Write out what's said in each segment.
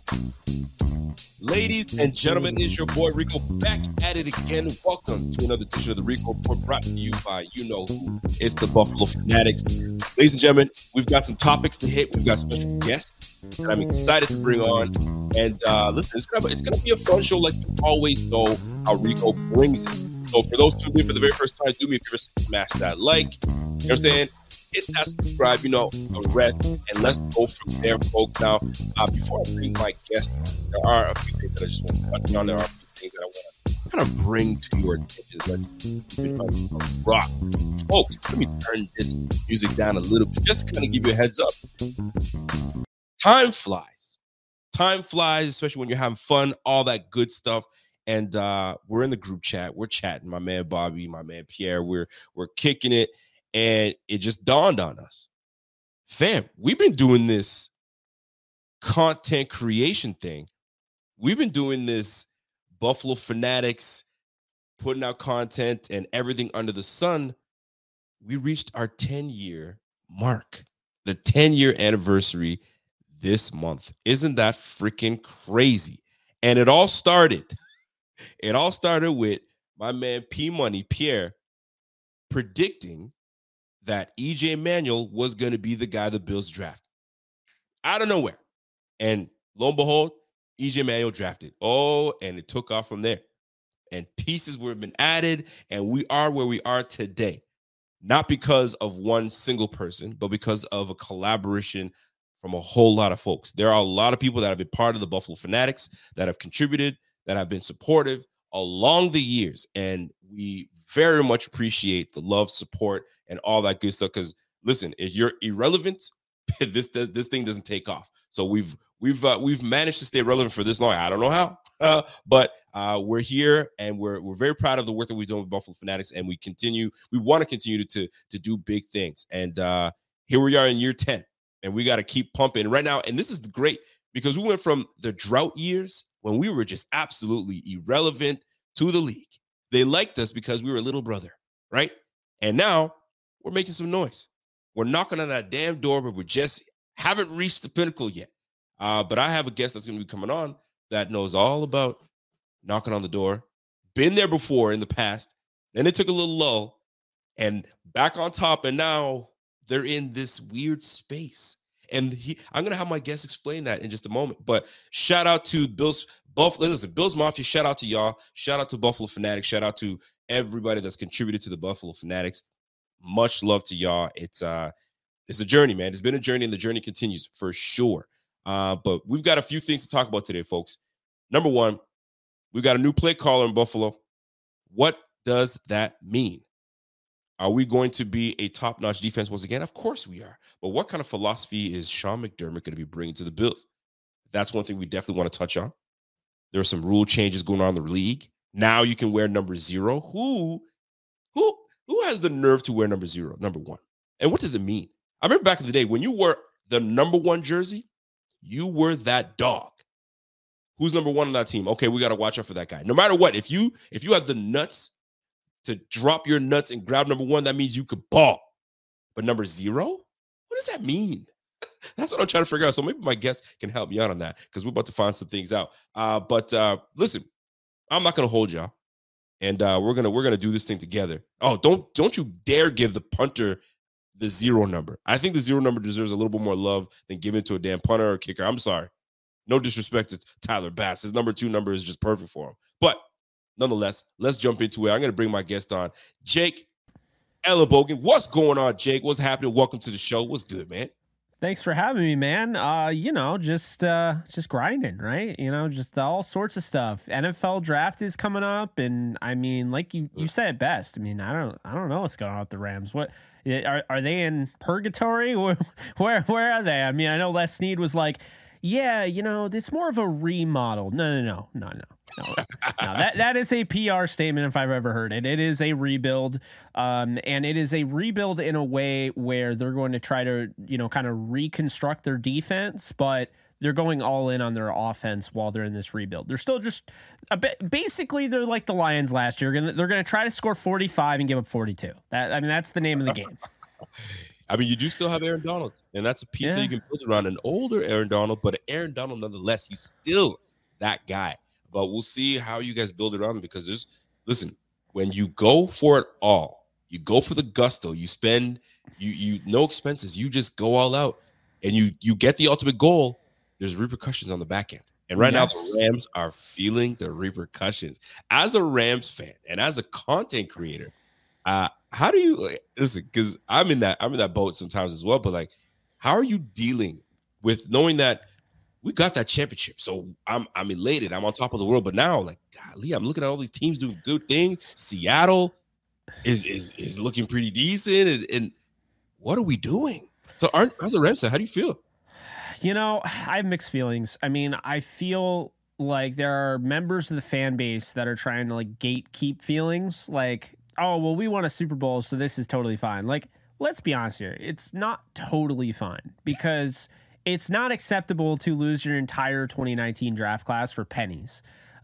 Ladies and gentlemen, it's your boy Rico back at it again. Welcome to another edition of the Rico Report brought to you by you know who. It's the Buffalo Fanatics. Ladies and gentlemen, we've got some topics to hit. We've got special guests that I'm excited to bring on. And listen, it's gonna be a fun show like you always know how Rico brings it. So for those tuning in for the very first time, do me a favor, smash that like. You know what I'm saying? Hit that subscribe, the rest, and let's go from there, folks. Now, before I bring my guest, there are a few things that I just want to touch on. There are a few things that I want to kind of bring to your attention. Let's keep it on rock. Folks, let me turn this music down a little bit just to kind of give you a heads up. Time flies. Time flies, especially when you're having fun, all that good stuff. And we're in the group chat. We're chatting. My man Bobby, my man Pierre. We're kicking it. And it just dawned on us, fam, we've been doing this content creation thing. We've been doing this Buffalo Fanatics, putting out content and everything under the sun. We reached our 10-year mark, the 10-year anniversary this month. Isn't that freaking crazy? And it all started with my man P Money, Pierre, predicting that EJ Manuel was going to be the guy the Bills drafted out of nowhere. And lo and behold, EJ Manuel drafted. Oh, and it took off from there. And pieces were been added, and we are where we are today. Not because of one single person, but because of a collaboration from a whole lot of folks. There are a lot of people that have been part of the Buffalo Fanatics, that have contributed, that have been supportive along the years. And we very much appreciate the love, support, and all that good stuff. Because listen, if you're irrelevant, this thing doesn't take off. So we've managed to stay relevant for this long. I don't know how, but we're here, and we're very proud of the work that we've done with Buffalo Fanatics, and we want to continue to do big things. And here we are in year 10, and we got to keep pumping right now. And this is great because we went from the drought years when we were just absolutely irrelevant to the league. They liked us because we were a little brother, right? And now we're making some noise. We're knocking on that damn door, but we just haven't reached the pinnacle yet. But I have a guest that's going to be coming on that knows all about knocking on the door. Been there before in the past. Then it took a little lull and back on top. And now they're in this weird space. And I'm going to have my guest explain that in just a moment. But shout out to Bills Mafia, shout out to y'all. Shout out to Buffalo Fanatics. Shout out to everybody that's contributed to the Buffalo Fanatics. Much love to y'all. It's a journey, man. It's been a journey, and the journey continues for sure. But we've got a few things to talk about today, folks. Number one, we've got a new play caller in Buffalo. What does that mean? Are we going to be a top-notch defense once again? Of course we are. But what kind of philosophy is Sean McDermott going to be bringing to the Bills? That's one thing we definitely want to touch on. There are some rule changes going on in the league. Now you can wear number 0. Who has the nerve to wear number 0, number 1? And what does it mean? I remember back in the day when you wore the number 1 jersey, you were that dog. Who's number 1 on that team? Okay, we got to watch out for that guy. No matter what, if you have the nuts to drop your nuts and grab number 1, that means you could ball. But number 0? What does that mean? That's what I'm trying to figure out. So maybe my guest can help me out on that because we're about to find some things out. But listen, I'm not going to hold y'all. And we're gonna do this thing together. Oh, don't you dare give the punter the 0 number. I think the 0 number deserves a little bit more love than giving to a damn punter or kicker. I'm sorry. No disrespect to Tyler Bass. His number 2 number is just perfect for him. But nonetheless, let's jump into it. I'm going to bring my guest on, Jake Ellenbogen. What's going on, Jake? What's happening? Welcome to the show. What's good, man? Thanks for having me, man. Just grinding, right? Just all sorts of stuff. NFL draft is coming up, and I mean, like you said it best. I mean, I don't know what's going on with the Rams. What are they in purgatory? Where are they? I mean, I know Les Snead was like, yeah, it's more of a remodel. No. That is a PR statement if I've ever heard it. It is a rebuild, and it is a rebuild in a way where they're going to try to, kind of reconstruct their defense, but they're going all in on their offense while they're in this rebuild. They're still just a bit. Basically, they're like the Lions last year. They're going to try to score 45 and give up 42. That's the name of the game. I mean, you do still have Aaron Donald, and that's a piece that you can build around an older Aaron Donald, but Aaron Donald, nonetheless, he's still that guy. But we'll see how you guys build it around, because listen, when you go for it all, you go for the gusto, you spend, you no expenses, you just go all out, and you get the ultimate goal, there's repercussions on the back end. And right now, the Rams are feeling the repercussions. As a Rams fan and as a content creator, how do you listen? Because I'm in that boat sometimes as well. But like, how are you dealing with knowing that we got that championship? So I'm elated. I'm on top of the world. But now, like, golly, I'm looking at all these teams doing good things. Seattle is looking pretty decent. And what are we doing? So as a Rams fan, how do you feel? You know, I have mixed feelings. I mean, I feel like there are members of the fan base that are trying to like gatekeep feelings. Like, oh, well, we won a Super Bowl, so this is totally fine. Like, let's be honest here. It's not totally fine, because it's not acceptable to lose your entire 2019 draft class for pennies.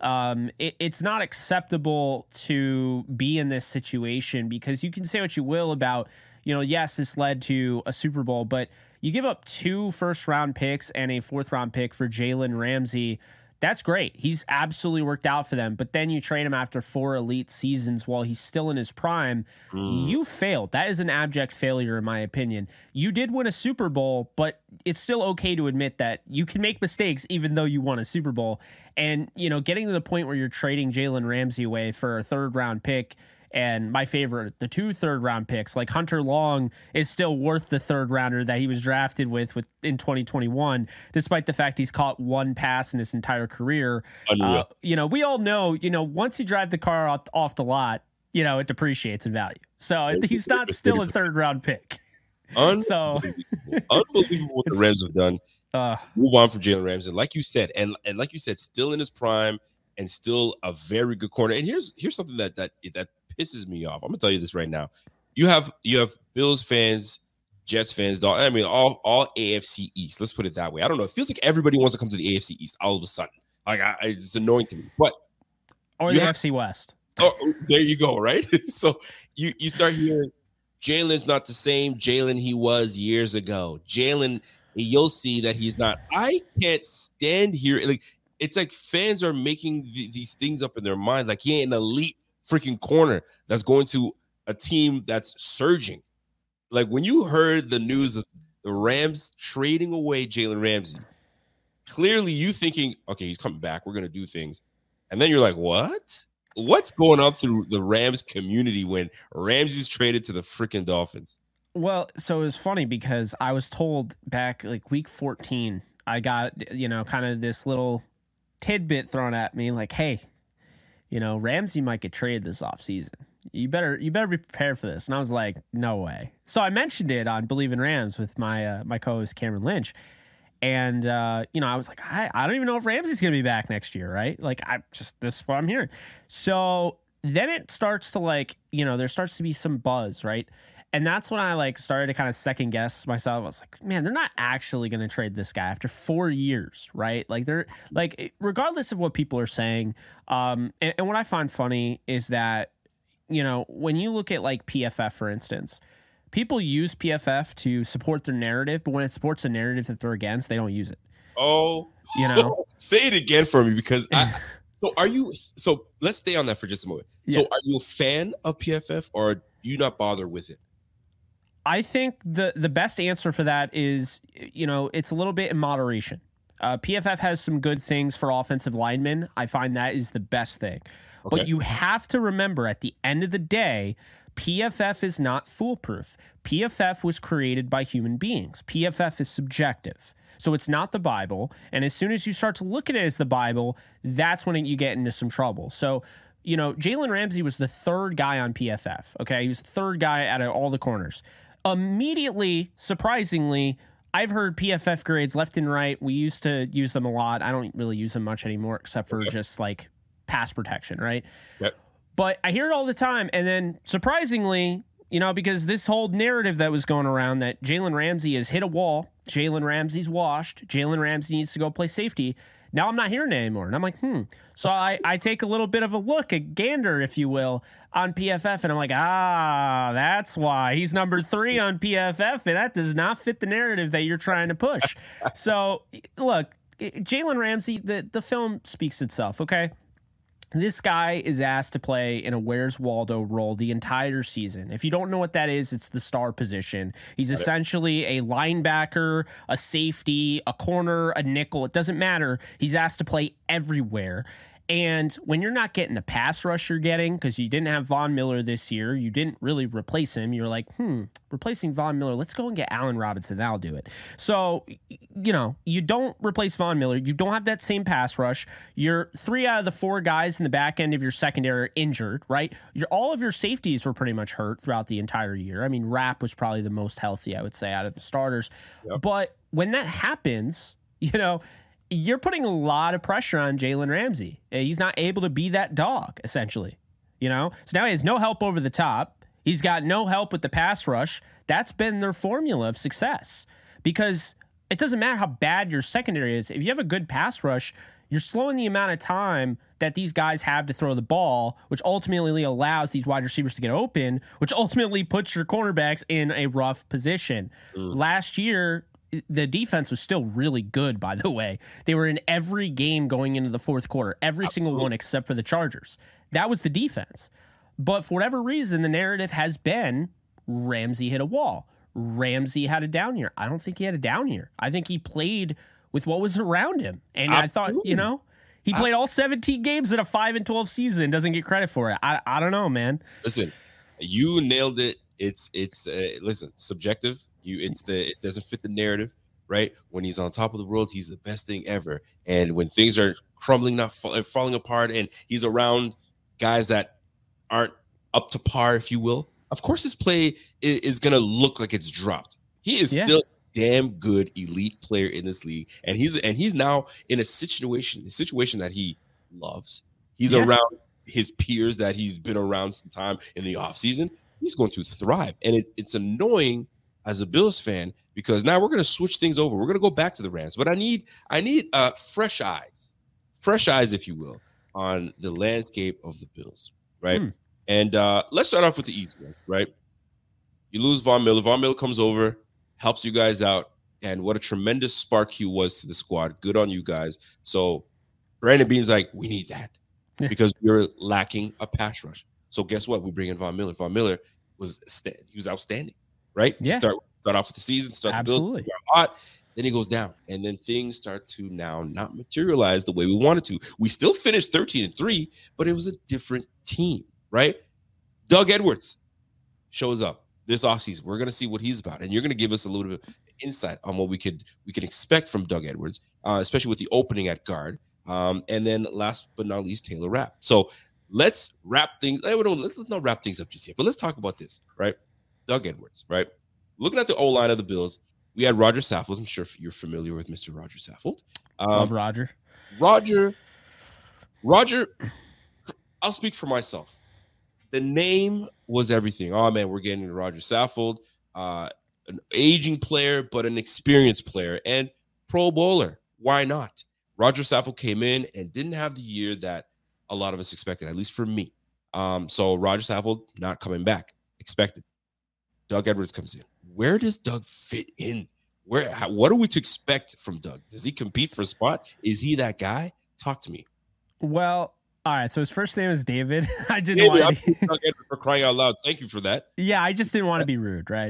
It's not acceptable to be in this situation, because you can say what you will about, you know, yes, this led to a Super Bowl, but you give up 2 first-round picks and a 4th-round pick for Jalen Ramsey. That's great. He's absolutely worked out for them. But then you trade him after 4 elite seasons while he's still in his prime. You failed. That is an abject failure, in my opinion. You did win a Super Bowl, but it's still okay to admit that you can make mistakes even though you won a Super Bowl. And, you know, getting to the point where you're trading Jalen Ramsey away for a 3rd-round pick, and my favorite, the 2 3rd-round picks, like Hunter Long is still worth the 3rd rounder that he was drafted with in 2021, despite the fact he's caught 1 pass in his entire career. You know, we all know, you know, once you drive the car off the lot, you know, it depreciates in value. So he's not still a 3rd-round pick. Unbelievable what the Rams have done. Move on from Jalen Ramsey, like you said, and like you said, still in his prime and still a very good corner. And here's something that pisses me off. I'm gonna tell you this right now. You have Bills fans, Jets fans, I mean, all AFC East. Let's put it that way. I don't know. It feels like everybody wants to come to the AFC East all of a sudden. Like, it's annoying to me. But or the AFC West. Oh, there you go. Right. So you start hearing Jalen's not the same Jalen he was years ago. Jalen, you'll see that he's not. I can't stand here. Like, it's like fans are making these things up in their mind. Like, he ain't an elite freaking corner that's going to a team that's surging. Like, when you heard the news of the Rams trading away Jalen Ramsey, clearly you thinking, okay, he's coming back, we're going to do things. And then you're like, what's going on through the Rams community when Ramsey's traded to the freaking Dolphins? Well, so it was funny because I was told back like week 14, I got, you know, kind of this little tidbit thrown at me like, hey, you know, Ramsey might get traded this offseason. You better be prepared for this. And I was like, no way. So I mentioned it on Believe in Rams with my my co-host Cameron Lynch. And, you know, I was like, I don't even know if Ramsey's going to be back next year, right? Like, this is what I'm hearing. So then it starts to like, you know, there starts to be some buzz, right? And that's when I like started to kind of second guess myself. I was like, man, they're not actually going to trade this guy after 4 years, right? Like, they're like, regardless of what people are saying. And what I find funny is that, you know, when you look at like PFF, for instance, people use PFF to support their narrative, but when it supports a narrative that they're against, they don't use it. Oh, you know, say it again for me, because so let's stay on that for just a moment. Yeah. So are you a fan of PFF, or do you not bother with it? I think the best answer for that is, you know, it's a little bit in moderation. PFF has some good things for offensive linemen. I find that is the best thing. Okay. But you have to remember, at the end of the day, PFF is not foolproof. PFF was created by human beings. PFF is subjective. So it's not the Bible. And as soon as you start to look at it as the Bible, that's when you get into some trouble. So, you know, Jalen Ramsey was the 3rd guy on PFF. Okay. He was the 3rd guy out of all the corners. Immediately, surprisingly, I've heard PFF grades left and right. We used to use them a lot. I don't really use them much anymore, except for just like pass protection, right? Yep. But I hear it all the time. And then surprisingly, you know, because this whole narrative that was going around that Jalen Ramsey has hit a wall Jalen Ramsey's washed. Jalen Ramsey needs to go play safety. Now I'm not hearing it anymore. And I'm like, So I take a little bit of a look, a gander, if you will, on PFF. And I'm like, that's why he's number 3 on PFF. And that does not fit the narrative that you're trying to push. So, look, Jalen Ramsey, the film speaks itself, okay? This guy is asked to play in a Where's Waldo role the entire season. If you don't know what that is, it's the star position. He's essentially a linebacker, a safety, a corner, a nickel. It doesn't matter. He's asked to play everywhere. And when you're not getting the pass rush you're getting, because you didn't have Von Miller this year, you didn't really replace him. You're like, replacing Von Miller, let's go and get Allen Robinson. That'll do it. So, you don't replace Von Miller. You don't have that same pass rush. You're 3 out of the 4 guys in the back end of your secondary are injured, right? All of your safeties were pretty much hurt throughout the entire year. I mean, Rapp was probably the most healthy, I would say, out of the starters. Yep. But when that happens, you're putting a lot of pressure on Jalen Ramsey. He's not able to be that dog, essentially. So now he has no help over the top. He's got no help with the pass rush. That's been their formula of success. Because it doesn't matter how bad your secondary is. If you have a good pass rush, you're slowing the amount of time that these guys have to throw the ball, which ultimately allows these wide receivers to get open, which ultimately puts your cornerbacks in a rough position. Last year, the defense was still really good, by the way. They were in every game going into the fourth quarter, every single one except for the Chargers. That was the defense. But for whatever reason, the narrative has been Ramsey hit a wall. Ramsey had a down year. I don't think he had a down year. I think he played with what was around him. And I thought, he played all 17 games in a 5-12 season, doesn't get credit for it. I don't know, man. Listen, you nailed it. It's subjective. It doesn't fit the narrative, right? When he's on top of the world, he's the best thing ever. And when things are crumbling, not falling apart, and he's around guys that aren't up to par, if you will, of course his play is going to look like it's dropped. He is still a damn good elite player in this league, and he's now in a situation that he loves. He's around his peers that he's been around some time in the offseason. He's going to thrive, and it's annoying as a Bills fan, because now we're going to switch things over. We're going to go back to the Rams, but I need fresh eyes, if you will, on the landscape of the Bills, right? And let's start off with the easy ones, right? You lose Von Miller. Von Miller comes over, helps you guys out, and what a tremendous spark he was to the squad. Good on you guys. So Brandon Beane's like, we need that because you're lacking a pass rush. So guess what? We bring in Von Miller. Von Miller was outstanding. Right? Yeah. Start off with the season, the Bills hot, then he goes down. And then things start to now not materialize the way we wanted to. We still finished 13-3, but it was a different team, right? Doug Edwards shows up this offseason. We're going to see what he's about. And you're going to give us a little bit of insight on what we can expect from Doug Edwards, especially with the opening at guard. And then last but not least, Taylor Rapp. So let's wrap things. Let's not wrap things up just yet, but let's talk about this, right? Doug Edwards, right? Looking at the O-line of the Bills, we had Roger Saffold. I'm sure you're familiar with Mr. Roger Saffold. Love Roger. Roger, I'll speak for myself. The name was everything. Oh, man, we're getting Roger Saffold, an aging player, but an experienced player, and Pro Bowler. Why not? Roger Saffold came in and didn't have the year that a lot of us expected, at least for me. So Roger Saffold not coming back. Expected. Doug Edwards comes in. Where does Doug fit in? What are we to expect from Doug? Does he compete for a spot? Is he that guy? Talk to me. Well, all right. So his first name is David. I didn't want to be Doug Edwards for crying out loud. Thank you for that. Yeah, I just didn't want to be rude, right?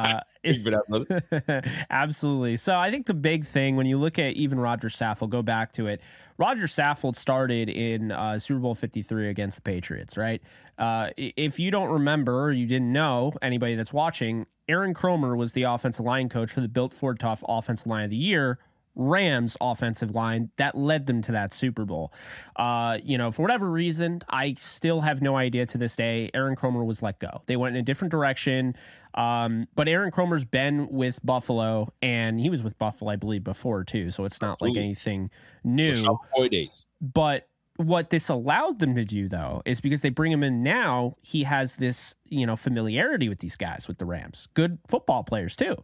Absolutely. So I think the big thing when you look at even Roger Saffold, go back to it. Roger Saffold started in Super Bowl 53 against the Patriots, right? If you don't remember or you didn't know, anybody that's watching, Aaron Kromer was the offensive line coach for the Built Ford Tough Offensive Line of the Year, Rams offensive line that led them to that Super Bowl. For whatever reason, I still have no idea to this day. Aaron Kromer was let go. They went in a different direction. But Aaron Kromer's been with Buffalo, and he was with Buffalo, I believe, before too. So it's not like anything new. But what this allowed them to do, though, is because they bring him in now, he has this, familiarity with these guys, with the Rams. Good football players too.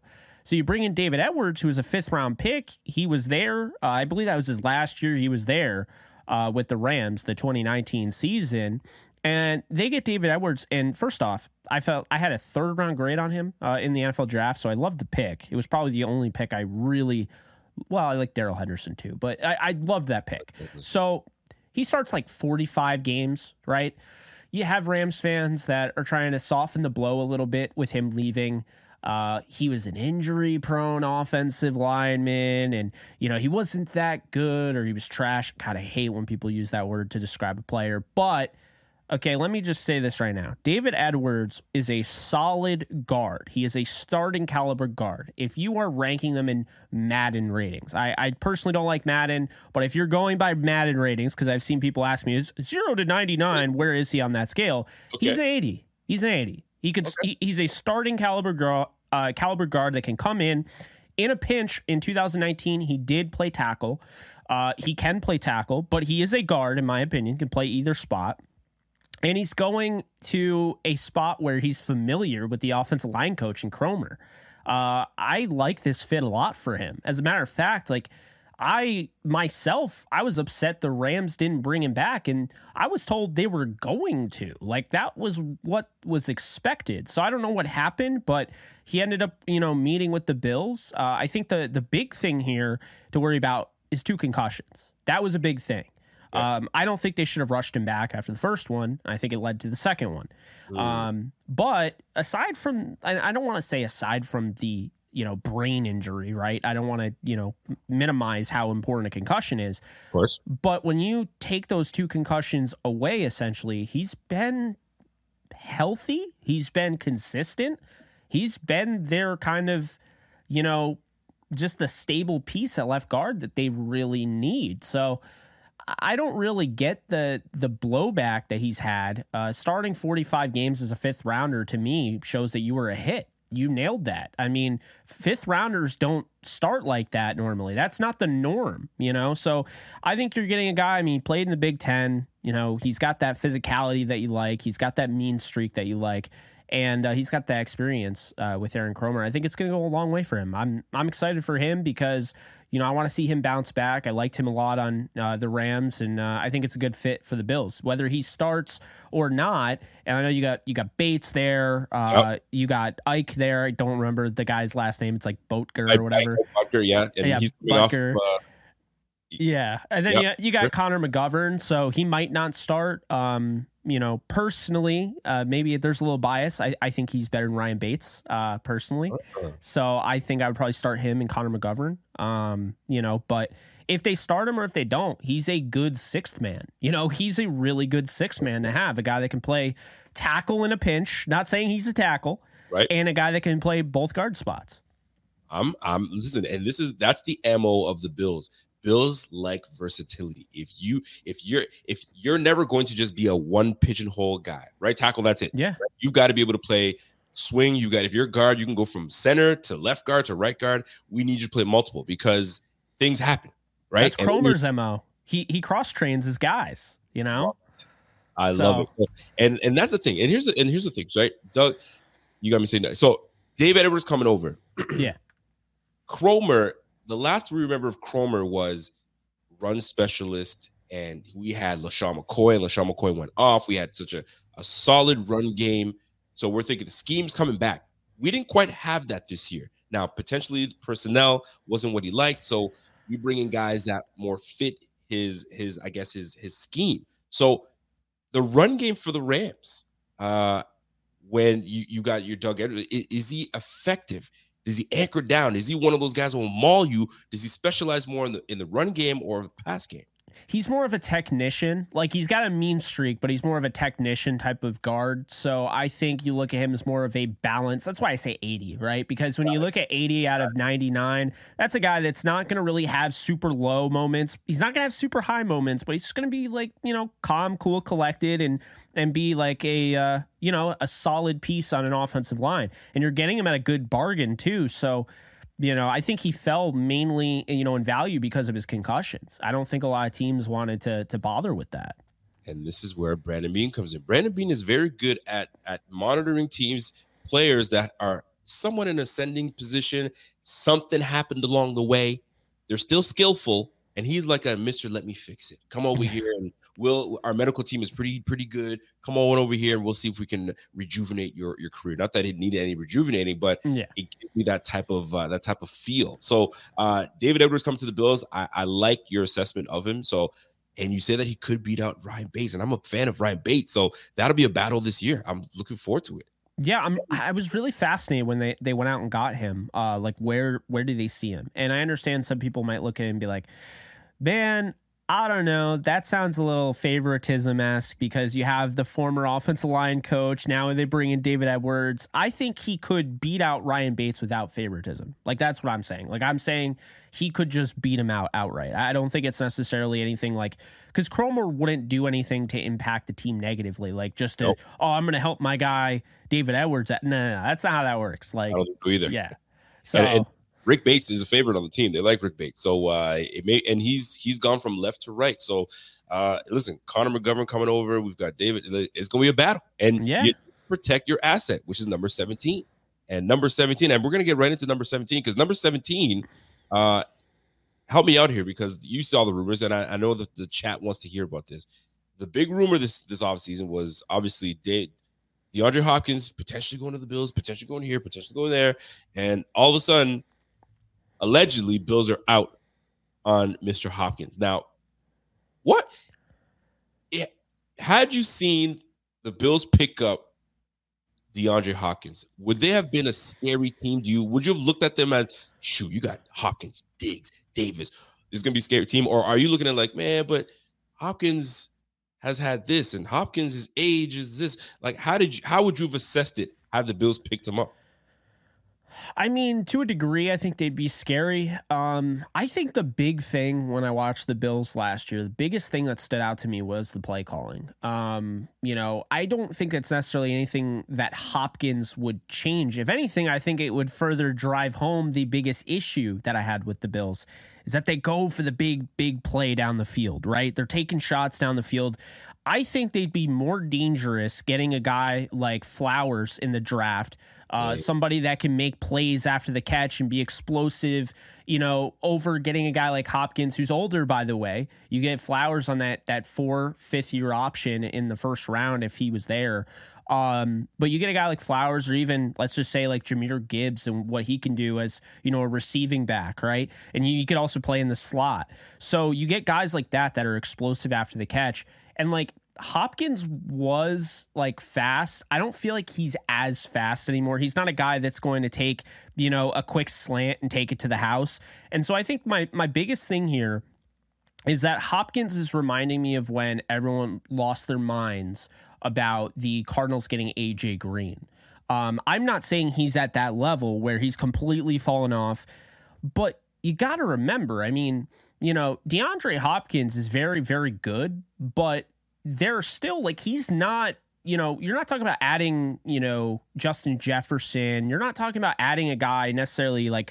So you bring in David Edwards, who was a 5th round pick. He was there. I believe that was his last year. He was there with the Rams, the 2019 season. And they get David Edwards. And first off, I felt I had a 3rd round grade on him in the NFL draft. So I loved the pick. It was probably the only pick I really, well, I like Darrell Henderson too, but I loved that pick. So he starts like 45 games, right? You have Rams fans that are trying to soften the blow a little bit with him leaving. He was an injury-prone offensive lineman, and, you know, he wasn't that good or he was trash. God, I hate when people use that word to describe a player. But, okay, let me just say this right now. David Edwards is a solid guard. He is a starting caliber guard. If you are ranking them in Madden ratings, I personally don't like Madden, but if you're going by Madden ratings, because I've seen people ask me, is 0 to 99, where is he on that scale? Okay. He's an 80. He's an 80. He could. Okay. He's a starting caliber guard that can come in a pinch. In 2019, he did play tackle. He can play tackle, but he is a guard, in my opinion, can play either spot. And he's going to a spot where he's familiar with the offensive line coach in Kromer. I like this fit a lot for him. As a matter of fact, like I was upset the Rams didn't bring him back, and I was told they were going to. Like, that was what was expected. So I don't know what happened, but he ended up, meeting with the Bills. I think the big thing here to worry about is 2 concussions. That was a big thing. Yeah. I don't think they should have rushed him back after the first one. I think it led to the second one. But aside from, I don't want to say aside from the, brain injury, right? I don't want to, minimize how important a concussion is. Of course. But when you take those 2 concussions away, essentially, he's been healthy. He's been consistent. He's been their kind of, just the stable piece at left guard that they really need. So I don't really get the blowback that he's had. Starting 45 games as a 5th rounder, to me, shows that you were a hit. You nailed that. I mean, 5th rounders don't start like that normally. That's not the norm, So I think you're getting a guy, he played in the Big Ten. He's got that physicality that you like. He's got that mean streak that you like. And he's got that experience with Aaron Kromer. I think it's going to go a long way for him. I'm excited for him because, I want to see him bounce back. I liked him a lot on the Rams, and I think it's a good fit for the Bills, whether he starts or not. And I know you got Bates there. You got Ike there. I don't remember the guy's last name. It's like Boetker or whatever. Butker, yeah. And yeah, he's Butker. Yeah. And then you got Connor McGovern, so he might not start. Personally, maybe there's a little bias. I think he's better than Ryan Bates, personally. So I think I would probably start him and Connor McGovern. But if they start him or if they don't, he's a good 6th man. He's a really good 6th man to have, a guy that can play tackle in a pinch, not saying he's a tackle, right, and a guy that can play both guard spots. Listen, and that's the MO of the Bills. Bills like versatility. If you're never going to just be a one pigeonhole guy, right tackle, that's it. Yeah, right? You've got to be able to play swing. If you're a guard, you can go from center to left guard to right guard. We need you to play multiple because things happen, right? That's Kromer's MO. He cross trains his guys. I love it, and that's the thing. And here's the thing, right, Doug? You got me saying that. So David Edwards coming over. Yeah, Kromer. The last we remember of Kromer was run specialist, and we had LaShawn McCoy, and LaShawn McCoy went off. We had such a solid run game. So we're thinking the scheme's coming back. We didn't quite have that this year. Now, potentially the personnel wasn't what he liked. So we bring in guys that more fit his scheme. So the run game for the Rams, when you got your Doug Edwards, is he effective? Does he anchor down? Is he one of those guys who will maul you? Does he specialize more in the run game or the pass game? He's more of a technician. Like, he's got a mean streak, but he's more of a technician type of guard. So I think you look at him as more of a balance. That's why I say 80, right? Because when you look at 80 out of 99, that's a guy that's not going to really have super low moments. He's not going to have super high moments, but he's just going to be like, calm, cool, collected, and be like a solid piece on an offensive line. And you're getting him at a good bargain too. So, I think he fell mainly, in value because of his concussions. I don't think a lot of teams wanted to bother with that. And this is where Brandon Beane comes in. Brandon Beane is very good at monitoring teams, players that are somewhat in ascending position. Something happened along the way. They're still skillful, and he's like a Mr. Let me fix it. Come over here, and our medical team is pretty good. Come on over here, and we'll see if we can rejuvenate your career. Not that it needed any rejuvenating, but it gave me that type of feel. So David Edwards comes to the Bills. I like your assessment of him. So, and you say that he could beat out Ryan Bates, and I'm a fan of Ryan Bates. So that'll be a battle this year. I'm looking forward to it. Yeah, I was really fascinated when they went out and got him. Like, where do they see him? And I understand some people might look at him and be like, man, I don't know. That sounds a little favoritism-esque because you have the former offensive line coach. Now they bring in David Edwards. I think he could beat out Ryan Bates without favoritism. Like, that's what I'm saying. Like, I'm saying he could just beat him out outright. I don't think it's necessarily anything like, because Kromer wouldn't do anything to impact the team negatively. Like, just to, I'm going to help my guy David Edwards. No, that's not how that works. Like, I don't think so either. Yeah. So. And Rick Bates is a favorite on the team. They like Rick Bates. So and he's gone from left to right. So listen, Connor McGovern coming over. We've got David. It's going to be a battle. And you protect your asset, which is number 17. And number 17, and we're going to get right into number 17 because number 17, help me out here because you saw the rumors, and I know that the chat wants to hear about this. The big rumor this offseason was obviously DeAndre Hopkins potentially going to the Bills, potentially going here, potentially going there. And all of a sudden, allegedly, Bills are out on Mr. Hopkins. Now, had you seen the Bills pick up DeAndre Hopkins, would they have been a scary team to you? Would you have looked at them as, shoot, you got Hopkins, Diggs, Davis. This is going to be a scary team. Or are you looking at like, man, but Hopkins has had this and Hopkins' age is this. Like, how would you have assessed it had the Bills picked him up? I mean, to a degree, I think they'd be scary. I think the big thing when I watched the Bills last year, the biggest thing that stood out to me was the play calling. I don't think it's necessarily anything that Hopkins would change. If anything, I think it would further drive home the biggest issue that I had with the Bills is that they go for the big play down the field, right? They're taking shots down the field. I think they'd be more dangerous getting a guy like Flowers in the draft, somebody that can make plays after the catch and be explosive, over getting a guy like Hopkins, who's older, by the way. You get Flowers on that 5th-year option in the first round if he was there. But you get a guy like Flowers, or even let's just say like Jahmyr Gibbs and what he can do as, a receiving back, right? And you could also play in the slot. So you get guys like that are explosive after the catch. And like Hopkins was like fast. I don't feel like he's as fast anymore. He's not a guy that's going to take, a quick slant and take it to the house. And so I think my biggest thing here is that Hopkins is reminding me of when everyone lost their minds about the Cardinals getting AJ Green. I'm not saying he's at that level where he's completely fallen off, but you got to remember, I mean, DeAndre Hopkins is very, very good, but they're still like, he's not, you're not talking about adding, Justin Jefferson. You're not talking about adding a guy necessarily like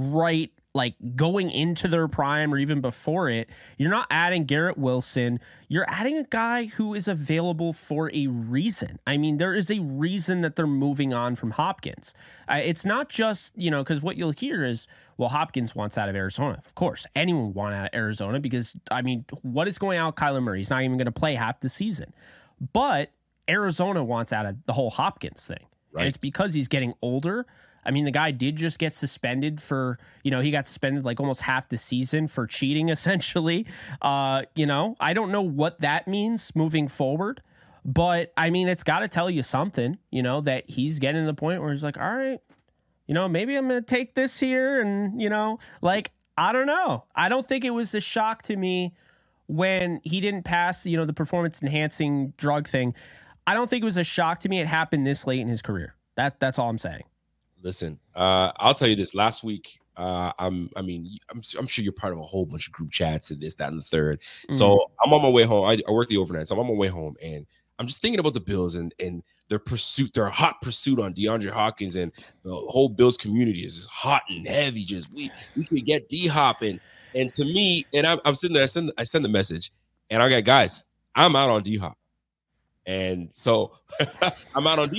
going into their prime or even before it. You're not adding Garrett Wilson. You're adding a guy who is available for a reason. I mean, there is a reason that they're moving on from Hopkins. It's not just, because what you'll hear is, well, Hopkins wants out of Arizona. Of course, anyone would want out of Arizona because, I mean, what is going on with Kyler Murray? He's not even going to play half the season. But Arizona wants out of the whole Hopkins thing. Right. And it's because he's getting older. I mean, the guy did just get suspended for, he got suspended like almost half the season for cheating, essentially. I don't know what that means moving forward. But, I mean, it's got to tell you something, that he's getting to the point where he's like, all right, maybe I'm going to take this here. And, I don't know. I don't think it was a shock to me when he didn't pass, the performance-enhancing drug thing. I don't think it was a shock to me it happened this late in his career. That's all I'm saying. Listen, I'll tell you this. Last week, I'm sure you're part of a whole bunch of group chats and this, that, and the third. Mm-hmm. So I'm on my way home. I work the overnight, so I'm on my way home, and I'm just thinking about the Bills and their hot pursuit on DeAndre Hopkins, and the whole Bills community is hot and heavy. Just we could get D-Hop, and to me, and I'm sitting there. I send the message, and I got guys. I'm out on D-Hop, and so I'm out on D-Hop.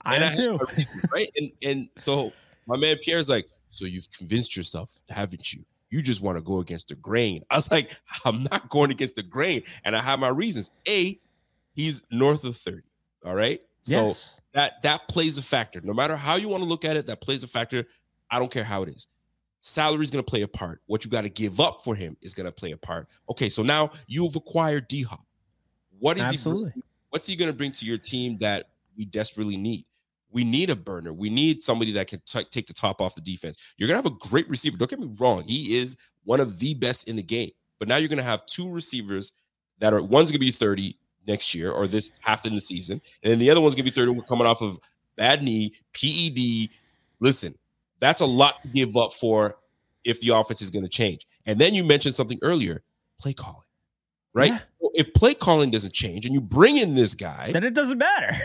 I am too. Right? And so my man Pierre's like, so you've convinced yourself, haven't you? You just want to go against the grain. I was like, I'm not going against the grain. And I have my reasons. A, he's north of 30. All right. So Yes. that plays a factor. No matter how you want to look at it, that plays a factor. I don't care how it is. Salary is going to play a part. What you got to give up for him is going to play a part. Okay, so now you've acquired D-Hop. What is what's he going to bring to your team that we desperately need? We need a burner. We need somebody that can take the top off the defense. You're going to have a great receiver. Don't get me wrong. He is one of the best in the game. But now you're going to have two receivers that are, one's going to be 30 next year or this half in the season. And then the other one's going to be 30. We're coming off of bad knee, PED. Listen, that's a lot to give up for if the offense is going to change. And then you mentioned something earlier, play calling, right? Yeah. Well, if play calling doesn't change and you bring in this guy, then it doesn't matter.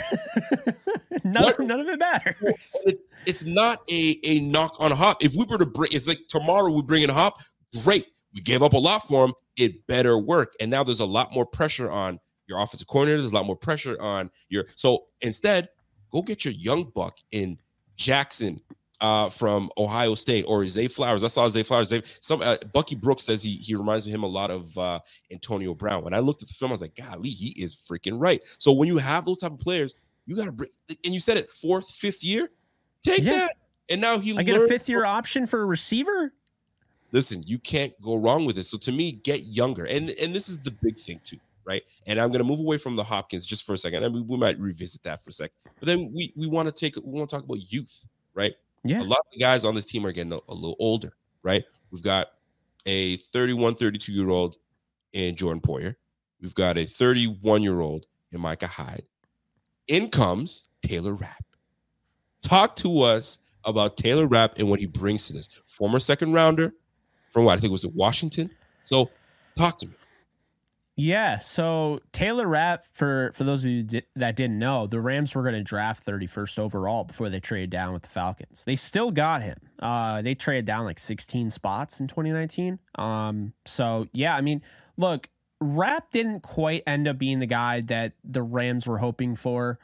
none of it matters. It's not a knock on Hop. If we were to bring, it's like tomorrow we bring in Hop, great. We gave up a lot for him. It better work. And now there's a lot more pressure on your offensive coordinator. There's a lot more pressure on your, so instead, go get your young buck in Jackson from Ohio State, or Zay Flowers. I saw Zay Flowers. Bucky Brooks says he reminds him a lot of Antonio Brown. When I looked at the film, I was like, golly, he is freaking right. So when you have those type of players, you got to bring, and you said it, 4th, 5th year, take that. And now I get a 5th-year option for a receiver. Listen, you can't go wrong with it. So to me, get younger. And this is the big thing too, right? And I'm going to move away from the Hopkins just for a second. I mean, we might revisit that for a second. But then we want to talk about youth, right? Yeah. A lot of the guys on this team are getting a little older, right? We've got a 31, 32-year-old in Jordan Poyer. We've got a 31-year-old in Micah Hyde. In comes Taylor Rapp. Talk to us about Taylor Rapp and what he brings to this. Former second rounder from what I think was it Washington. So talk to me. Yeah, so Taylor Rapp, for those of you that didn't know, the Rams were going to draft 31st overall before they traded down with the Falcons. They still got him. They traded down like 16 spots in 2019. So, yeah, I mean, look, Rapp didn't quite end up being the guy that the Rams were hoping for.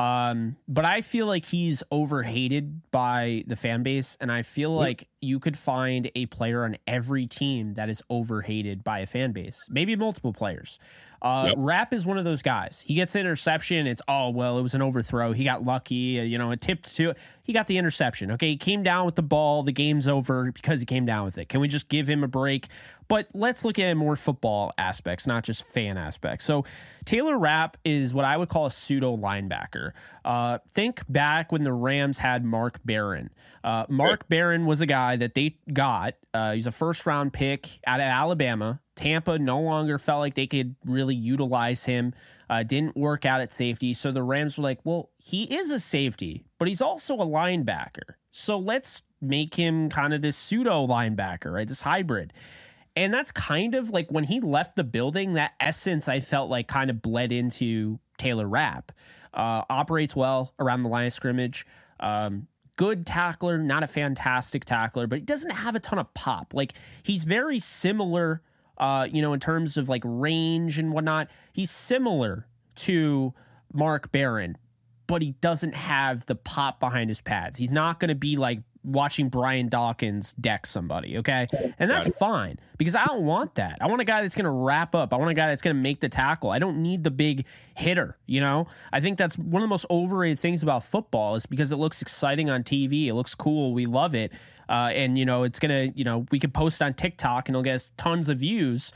But I feel like he's overhated by the fan base, and I feel like you could find a player on every team that is overhated by a fan base, maybe multiple players. Rapp is one of those guys. He gets an interception. It's, oh, well, it was an overthrow. He got lucky. It tipped to, he got the interception. Okay. He came down with the ball. The game's over because he came down with it. Can we just give him a break? But let's look at more football aspects, not just fan aspects. So Taylor Rapp is what I would call a pseudo linebacker. Think back when the Rams had Mark Barron. Mark Barron was a guy that they got. He's a first-round pick out of Alabama. Tampa no longer felt like they could really utilize him. Didn't work out at safety. So the Rams were like, well, he is a safety, but he's also a linebacker. So let's make him kind of this pseudo linebacker, right? This hybrid. And that's kind of like when he left the building, that essence I felt like kind of bled into Taylor Rapp. Operates well around the line of scrimmage. Good tackler, not a fantastic tackler, but he doesn't have a ton of pop. Like, he's very similar, in terms of like range and whatnot. He's similar to Mark Barron, but he doesn't have the pop behind his pads. He's not going to be like watching Brian Dawkins deck somebody, okay? And that's fine, because I don't want that. I want a guy that's going to wrap up. I want a guy that's going to make the tackle. I don't need the big hitter, I think that's one of the most overrated things about football, is because it looks exciting on TV. It looks cool. We love it. And, it's going to, we could post on TikTok and it'll get us tons of views.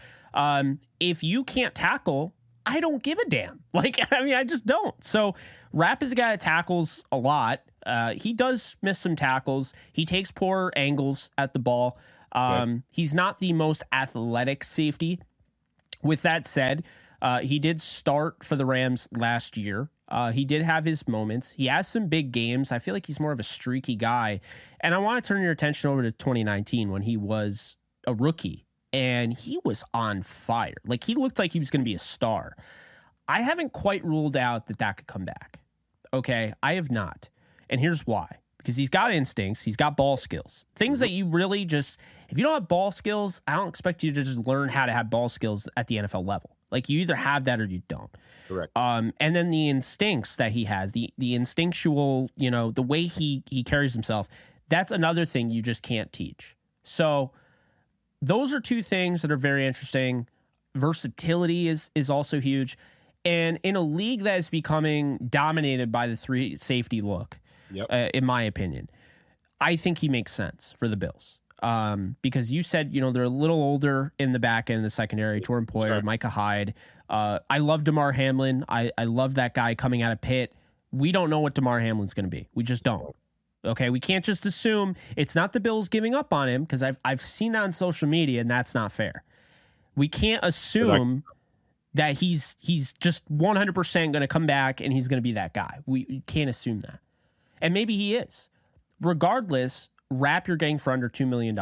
If you can't tackle, I don't give a damn. I just don't. So Rapp is a guy that tackles a lot. He does miss some tackles. He takes poor angles at the ball. He's not the most athletic safety. With that said, he did start for the Rams last year. He did have his moments. He has some big games. I feel like he's more of a streaky guy. And I want to turn your attention over to 2019 when he was a rookie. And he was on fire. Like, he looked like he was going to be a star. I haven't quite ruled out that could come back. Okay, I have not. And here's why. Because he's got instincts. He's got ball skills. Things that you really just, if you don't have ball skills, I don't expect you to just learn how to have ball skills at the NFL level. Like you either have that or you don't. Correct. And then the instincts that he has, the instinctual, the way he carries himself, that's another thing you just can't teach. So those are two things that are very interesting. Versatility is also huge. And in a league that is becoming dominated by the 3 safety look, in my opinion, I think he makes sense for the Bills. Because you said, they're a little older in the back end of the secondary, Jordan Poyer, Micah Hyde. I love Damar Hamlin. I love that guy coming out of Pitt. We don't know what Damar Hamlin's going to be. We just don't. Okay, we can't just assume it's not the Bills giving up on him, because I've seen that on social media, and that's not fair. We can't assume that he's just 100% going to come back and he's going to be that guy. We can't assume that. And maybe he is. Regardless, Rapp you're getting for under $2 million.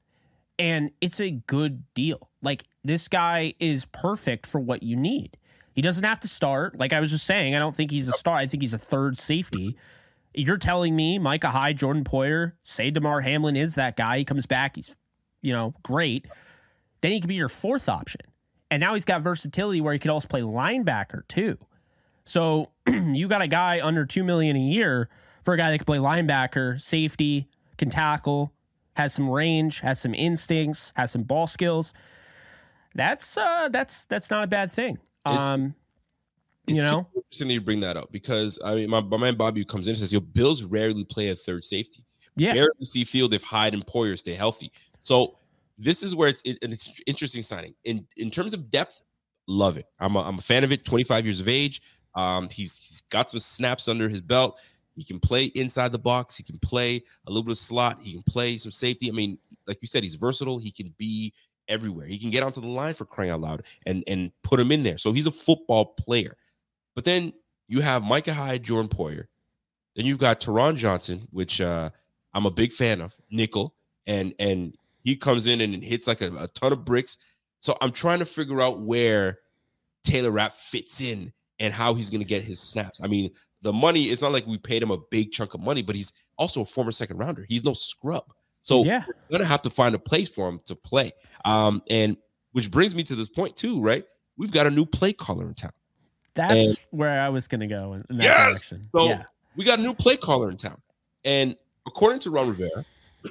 And it's a good deal. Like, this guy is perfect for what you need. He doesn't have to start. Like I was just saying, I don't think he's a star. I think he's a third safety. You're telling me Micah Hyde, Jordan Poyer, say Damar Hamlin is that guy. He comes back. He's, great. Then he could be your fourth option. And now he's got versatility where he could also play linebacker too. So you got a guy under $2 million a year for a guy that can play linebacker, safety, can tackle, has some range, has some instincts, has some ball skills. That's not a bad thing. It's interesting that you bring that up, because my man Bobby comes in and says, Bills rarely play a third safety. Yeah. Rarely see field if Hyde and Poyer stay healthy. So this is where it's interesting signing. In terms of depth, love it. I'm a fan of it. 25 years of age. He's got some snaps under his belt. He can play inside the box. He can play a little bit of slot. He can play some safety. I mean, like you said, he's versatile. He can be everywhere. He can get onto the line, for crying out loud, and put him in there. So he's a football player. But then you have Micah Hyde, Jordan Poyer. Then you've got Teron Johnson, which I'm a big fan of, nickel, and he comes in and hits like a ton of bricks. So I'm trying to figure out where Taylor Rapp fits in and how he's going to get his snaps. I mean, the money, it's not like we paid him a big chunk of money, but he's also a former second rounder. He's no scrub. So we're going to have to find a place for him to play. And which brings me to this point too, right? We've got a new play caller in town. That's where I was going to go in that direction. So we got a new play caller in town. And according to Ron Rivera,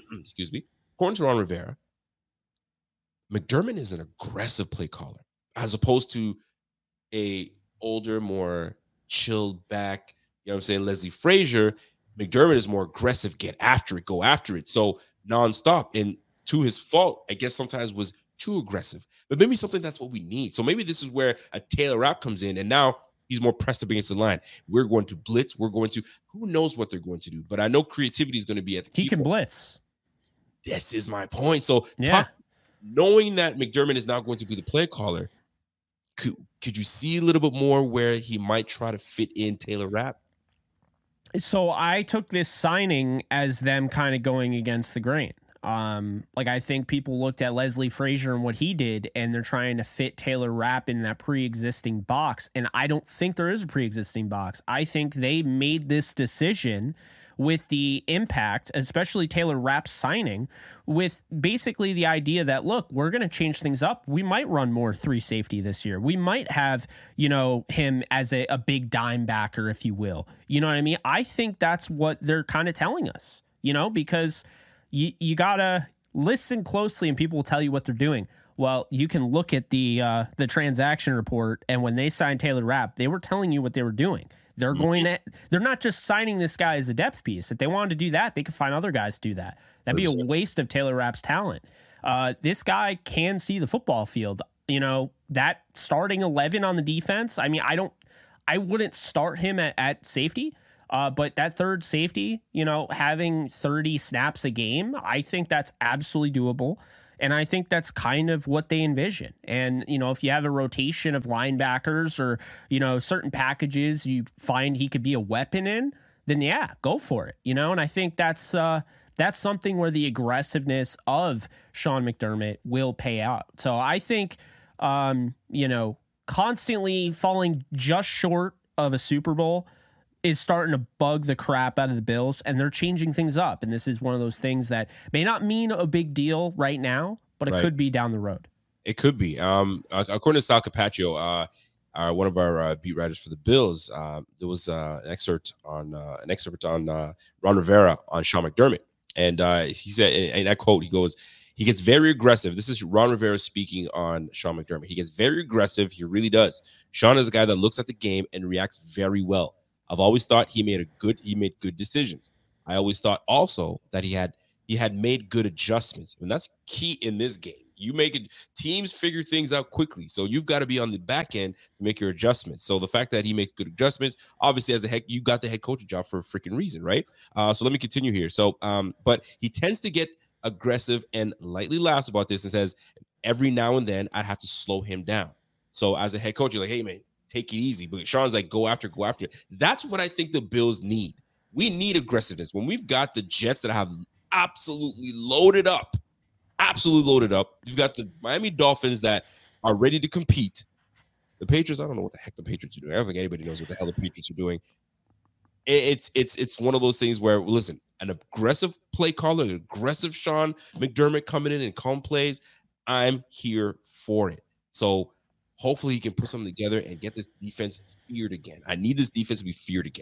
McDermott is an aggressive play caller, as opposed to a older, more chilled back, Leslie Frazier. McDermott is more aggressive, get after it, go after it. So nonstop. And to his fault, I guess sometimes was too aggressive. But maybe something that's what we need. So maybe this is where a Taylor Rapp comes in, and now he's more pressed up against the line. We're going to blitz. Who knows what they're going to do? But I know creativity is going to be at the key. He can blitz. This is my point. So knowing that McDermott is now going to be the play caller, could you see a little bit more where he might try to fit in Taylor Rapp? So I took this signing as them kind of going against the grain. I think people looked at Leslie Frazier and what he did, and they're trying to fit Taylor Rapp in that pre-existing box. And I don't think there is a pre-existing box. I think they made this decision with the impact, especially Taylor Rapp's signing, with basically the idea that, look, we're going to change things up. We might run more 3 safety this year. We might have, him as a big dime backer, if you will. You know what I mean? I think that's what they're kind of telling us, because you got to listen closely and people will tell you what they're doing. Well, you can look at the transaction report, and when they signed Taylor Rapp, they were telling you what they were doing. They're not just signing this guy as a depth piece. If they wanted to do that, they could find other guys to do that. That'd be a waste of Taylor Rapp's talent. This guy can see the football field. That starting 11 on the defense. I mean, I wouldn't start him at safety. But that third safety, having 30 snaps a game, I think that's absolutely doable. And I think that's kind of what they envision. And, if you have a rotation of linebackers or, certain packages you find he could be a weapon in, then go for it. And I think that's something where the aggressiveness of Sean McDermott will pay out. So I think, constantly falling just short of a Super Bowl is starting to bug the crap out of the Bills, and they're changing things up. And this is one of those things that may not mean a big deal right now, but it could be down the road. It could be. According to Sal Capaccio, one of our beat writers for the Bills, there was an excerpt on Ron Rivera on Sean McDermott, and he said, and I quote, he goes, "He gets very aggressive." This is Ron Rivera speaking on Sean McDermott. He gets very aggressive. He really does. Sean is a guy that looks at the game and reacts very well. I've always thought he made good decisions. I always thought also that he had made good adjustments, and that's key in this game. You make it, teams figure things out quickly. So you've got to be on the back end to make your adjustments. So the fact that he makes good adjustments, obviously you got the head coaching job for a freaking reason, right? So let me continue here. So, but he tends to get aggressive and lightly laughs about this and says, every now and then I'd have to slow him down. So as a head coach, you're like, hey man, take it easy. But Sean's like, go after. That's what I think the Bills need. We need aggressiveness. When we've got the Jets that have absolutely loaded up, you've got the Miami Dolphins that are ready to compete. The Patriots, I don't know what the heck the Patriots are doing. I don't think anybody knows what the hell the Patriots are doing. It's one of those things where, listen, an aggressive play caller, an aggressive Sean McDermott coming in and calm plays, I'm here for it. So hopefully he can put something together and get this defense feared again. I need this defense to be feared again.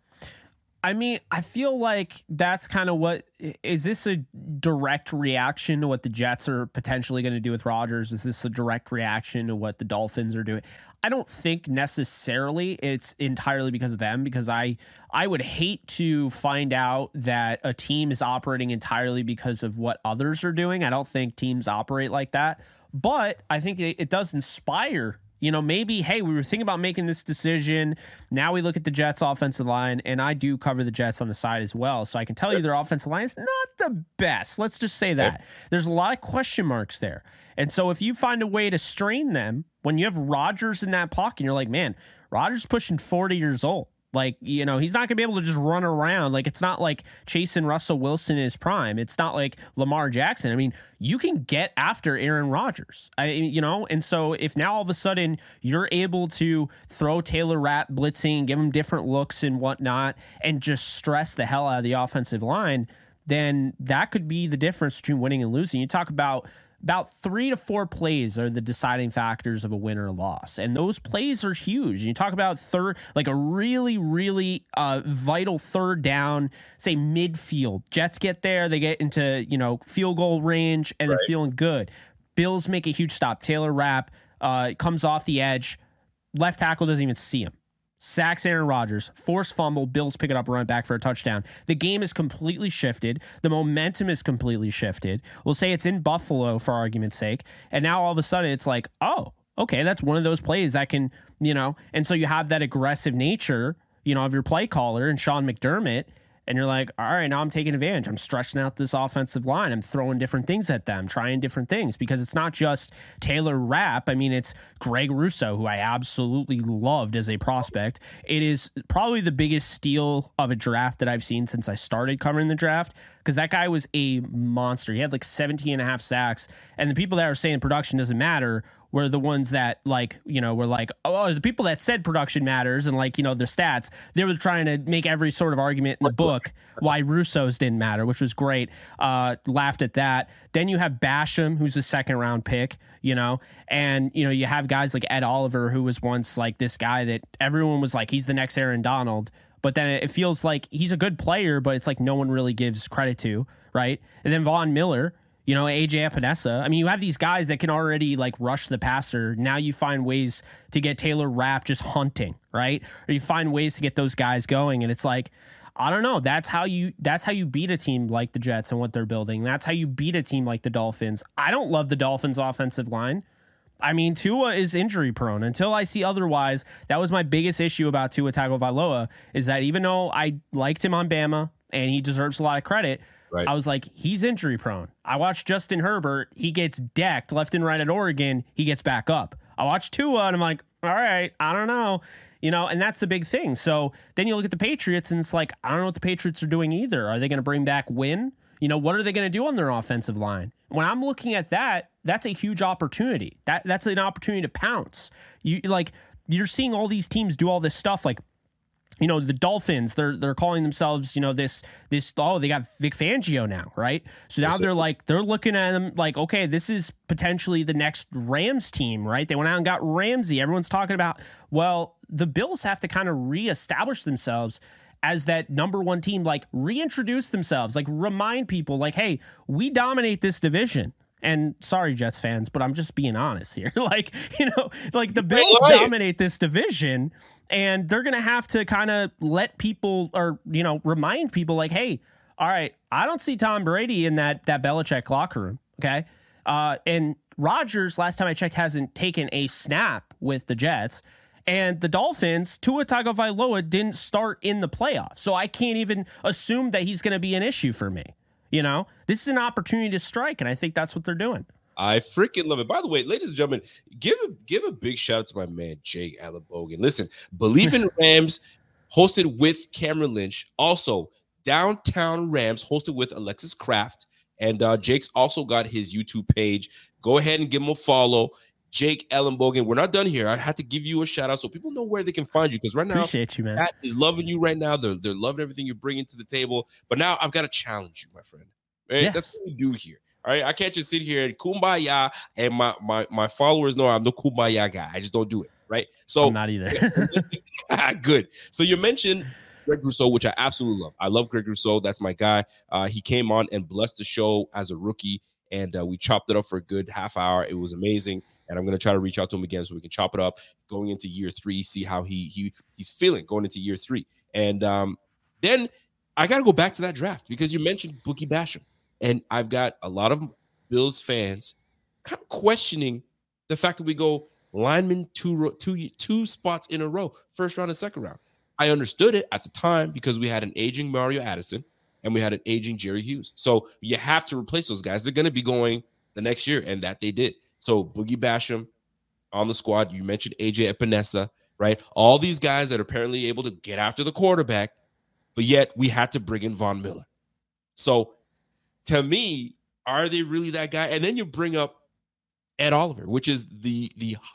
I mean, I feel like that's kind of what is this a direct reaction to what the Jets are potentially going to do with Rodgers? Is this a direct reaction to what the Dolphins are doing? I don't think necessarily it's entirely because of them, because I would hate to find out that a team is operating entirely because of what others are doing. I don't think teams operate like that, but I think it does inspire. Maybe, hey, we were thinking about making this decision. Now we look at the Jets offensive line, and I do cover the Jets on the side as well. So I can tell you their offensive line is not the best. Let's just say that. There's a lot of question marks there. And so if you find a way to strain them, when you have Rodgers in that pocket, you're like, man, Rodgers pushing 40 years old. Like, he's not going to be able to just run around. Like, it's not like chasing Russell Wilson in his prime. It's not like Lamar Jackson. I mean, you can get after Aaron Rodgers, and so if now all of a sudden you're able to throw Taylor Rapp blitzing, give him different looks and whatnot, and just stress the hell out of the offensive line, then that could be the difference between winning and losing. You talk about 3 to 4 plays are the deciding factors of a win or a loss. And those plays are huge. And you talk about a really, really vital third down, say midfield. Jets get there, they get into, field goal range, and they're feeling good. Bills make a huge stop. Taylor Rapp comes off the edge. Left tackle doesn't even see him. Sacks Aaron Rodgers, forced fumble, Bills pick it up, run back for a touchdown. The game is completely shifted. The momentum is completely shifted. We'll say it's in Buffalo for argument's sake. And now all of a sudden it's like, oh, okay, that's one of those plays that can, and so you have that aggressive nature, of your play caller and Sean McDermott. And you're like, all right, now I'm taking advantage. I'm stretching out this offensive line. I'm throwing different things at them, trying different things, because it's not just Taylor Rapp. I mean, it's Greg Rousseau, who I absolutely loved as a prospect. It is probably the biggest steal of a draft that I've seen since I started covering the draft, because that guy was a monster. He had like 17 and a half sacks. And the people that are saying production doesn't matter were the ones that were like, oh, the people that said production matters and the stats, they were trying to make every sort of argument in the book why Russo's didn't matter, which was great. Laughed at that. Then you have Basham, who's a 2nd round pick, and you have guys like Ed Oliver, who was once like this guy that everyone was like, he's the next Aaron Donald. But then it feels like he's a good player, but it's like no one really gives credit to, right? And then Von Miller, AJ Epinesa. I mean, you have these guys that can already like rush the passer. Now you find ways to get Taylor Rapp just hunting, right? Or you find ways to get those guys going. And it's like, I don't know. That's how you beat a team like the Jets and what they're building. That's how you beat a team like the Dolphins. I don't love the Dolphins offensive line. I mean, Tua is injury prone. Until I see otherwise, that was my biggest issue about Tua Tagovailoa, is that even though I liked him on Bama and he deserves a lot of credit, right, I was like, he's injury prone. I watched Justin Herbert. He gets decked left and right at Oregon. He gets back up. I watched Tua and I'm like, all right, I don't know. And that's the big thing. So then you look at the Patriots and it's like, I don't know what the Patriots are doing either. Are they going to bring back Wynn? What are they going to do on their offensive line? When I'm looking at that, that's a huge opportunity. That's an opportunity to pounce. You're seeing all these teams do all this stuff. Like, the Dolphins, they're calling themselves, they got Vic Fangio now, right? So now they're looking at them like, okay, this is potentially the next Rams team, right? They went out and got Ramsey. Everyone's talking about, well, the Bills have to kind of reestablish themselves as that number one team, like reintroduce themselves, like remind people like, hey, we dominate this division. And sorry, Jets fans, but I'm just being honest here. Like the Bills dominate this division, and they're going to have to kind of let people or, remind people like, hey, all right, I don't see Tom Brady in that Belichick locker room. Okay. And Rodgers, last time I checked, hasn't taken a snap with the Jets. And the Dolphins, Tua Tagovailoa didn't start in the playoffs. So I can't even assume that he's going to be an issue for me. This is an opportunity to strike, and I think that's what they're doing. I freaking love it. By the way, ladies and gentlemen, give a big shout out to my man, Jake Allenbogen. Listen, Believe in Rams, hosted with Cameron Lynch. Also, Downtown Rams, hosted with Alexis Kraft. And Jake's also got his YouTube page. Go ahead and give him a follow. Jake Allenbogen. We're not done here. I had to give you a shout out so people know where they can find you, because right now, appreciate you, man. Pat is loving you right now. They're loving everything you're bringing to the table. But now I've got to challenge you, my friend. Right? Yes. That's what we do here. All right. I can't just sit here and kumbaya, and my followers know I'm no kumbaya guy. I just don't do it. Right. So I'm not either. Good. So you mentioned Greg Rousseau, which I absolutely love. I love Greg Rousseau. That's my guy. He came on and blessed the show as a rookie, and we chopped it up for a good half hour. It was amazing. And I'm going to try to reach out to him again so we can chop it up going into year 3, see how he's feeling going into year 3. And then I got to go back to that draft, because you mentioned Boogie Basham. And I've got a lot of Bills fans kind of questioning the fact that we go lineman two spots in a row, first round and second round. I understood it at the time because we had an aging Mario Addison and we had an aging Jerry Hughes. So you have to replace those guys. They're going to be going the next year, and that they did. So Boogie Basham on the squad. You mentioned AJ Epinesa, right? All these guys that are apparently able to get after the quarterback, but yet we had to bring in Von Miller. So to me, are they really that guy? And then you bring up Ed Oliver, which is the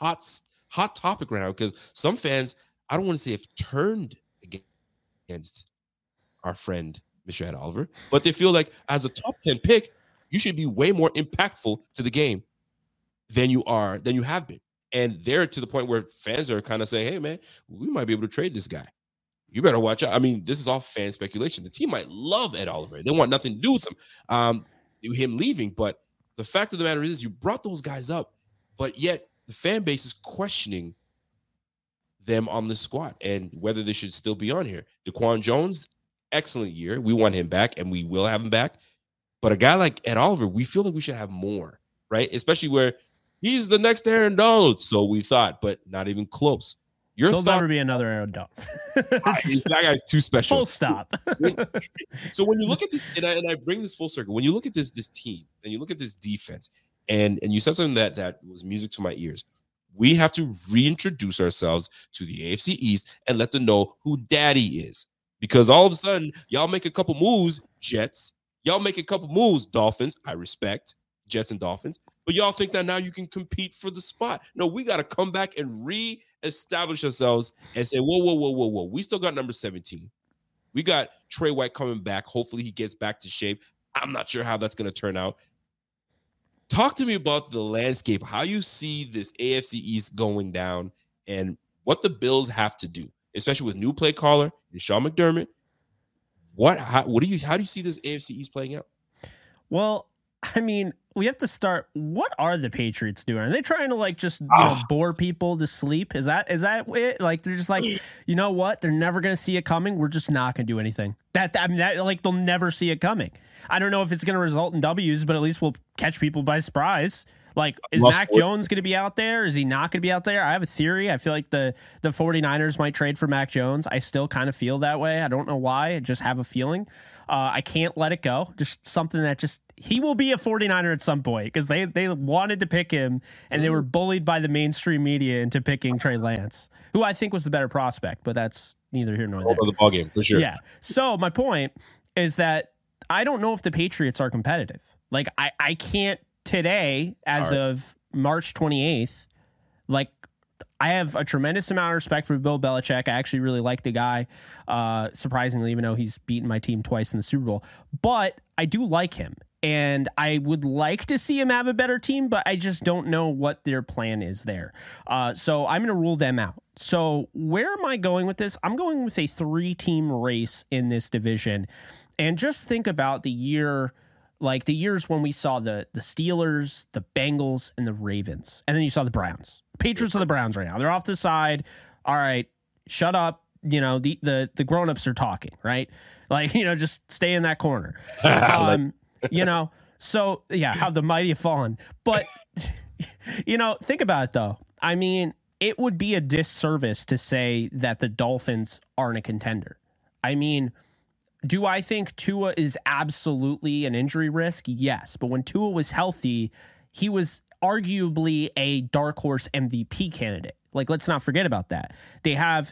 hot topic right now, because some fans, I don't want to say have turned against our friend, Mr. Ed Oliver, but they feel like as a top 10 pick, you should be way more impactful to the game than you have been. And they're to the point where fans are kind of saying, hey, man, we might be able to trade this guy. You better watch out. I mean, this is all fan speculation. The team might love Ed Oliver. They want nothing to do with him leaving. But the fact of the matter is you brought those guys up, but yet the fan base is questioning them on this squad and whether they should still be on here. DaQuan Jones, excellent year. We want him back, and we will have him back. But a guy like Ed Oliver, we feel like we should have more, right? Especially where he's the next Aaron Donald, so we thought, but not even close. There'll never be another Aaron Donald. That guy's too special. Full stop. So when you look at this, and I bring this full circle, when you look at this team and you look at this defense, and you said something that was music to my ears, we have to reintroduce ourselves to the AFC East and let them know who daddy is. Because all of a sudden, y'all make a couple moves, Jets. Y'all make a couple moves, Dolphins. I respect Jets and Dolphins. But y'all think that now you can compete for the spot. No, we got to come back and reestablish ourselves and say, whoa. We still got number 17. We got Trey White coming back. Hopefully he gets back to shape. I'm not sure how that's going to turn out. Talk to me about the landscape, how you see this AFC East going down and what the Bills have to do, especially with new play caller and Sean McDermott. How do you see this AFC East playing out? Well, I mean, we have to start. What are the Patriots doing? Are they trying to just bore people to sleep? Is that it? Like they're just like, you know what? They're never going to see it coming. We're just not going to do anything. They'll never see it coming. I don't know if it's going to result in W's, but at least we'll catch people by surprise. Like, is Mac Jones going to be out there? Is he not going to be out there? I have a theory. I feel like the 49ers might trade for Mac Jones. I still kind of feel that way. I don't know why. I just have a feeling. I can't let it go. Just something that he will be a 49er at some point because they wanted to pick him and they were bullied by the mainstream media into picking Trey Lance, who I think was the better prospect, but that's neither here nor there. The ball game, for sure. Yeah. So my point is that I don't know if the Patriots are competitive. Like, I can't today, as of March 28th, I have a tremendous amount of respect for Bill Belichick. I actually really like the guy, surprisingly, even though he's beaten my team twice in the Super Bowl. But I do like him, and I would like to see him have a better team, but I just don't know what their plan is there. So I'm going to rule them out. So where am I going with this? I'm going with a 3-team race in this division. And just think about the years when we saw the Steelers, the Bengals, and the Ravens. And then you saw the Browns. Patriots are the Browns right now. They're off the side. All right, shut up. You know, the grown-ups are talking, right? Like, you know, just stay in that corner. You know, so yeah, how the mighty have fallen. But, you know, think about it though. I mean, it would be a disservice to say that the Dolphins aren't a contender. I mean, do I think Tua is absolutely an injury risk? Yes. But when Tua was healthy, he was arguably a dark horse MVP candidate. Like, let's not forget about that. They have,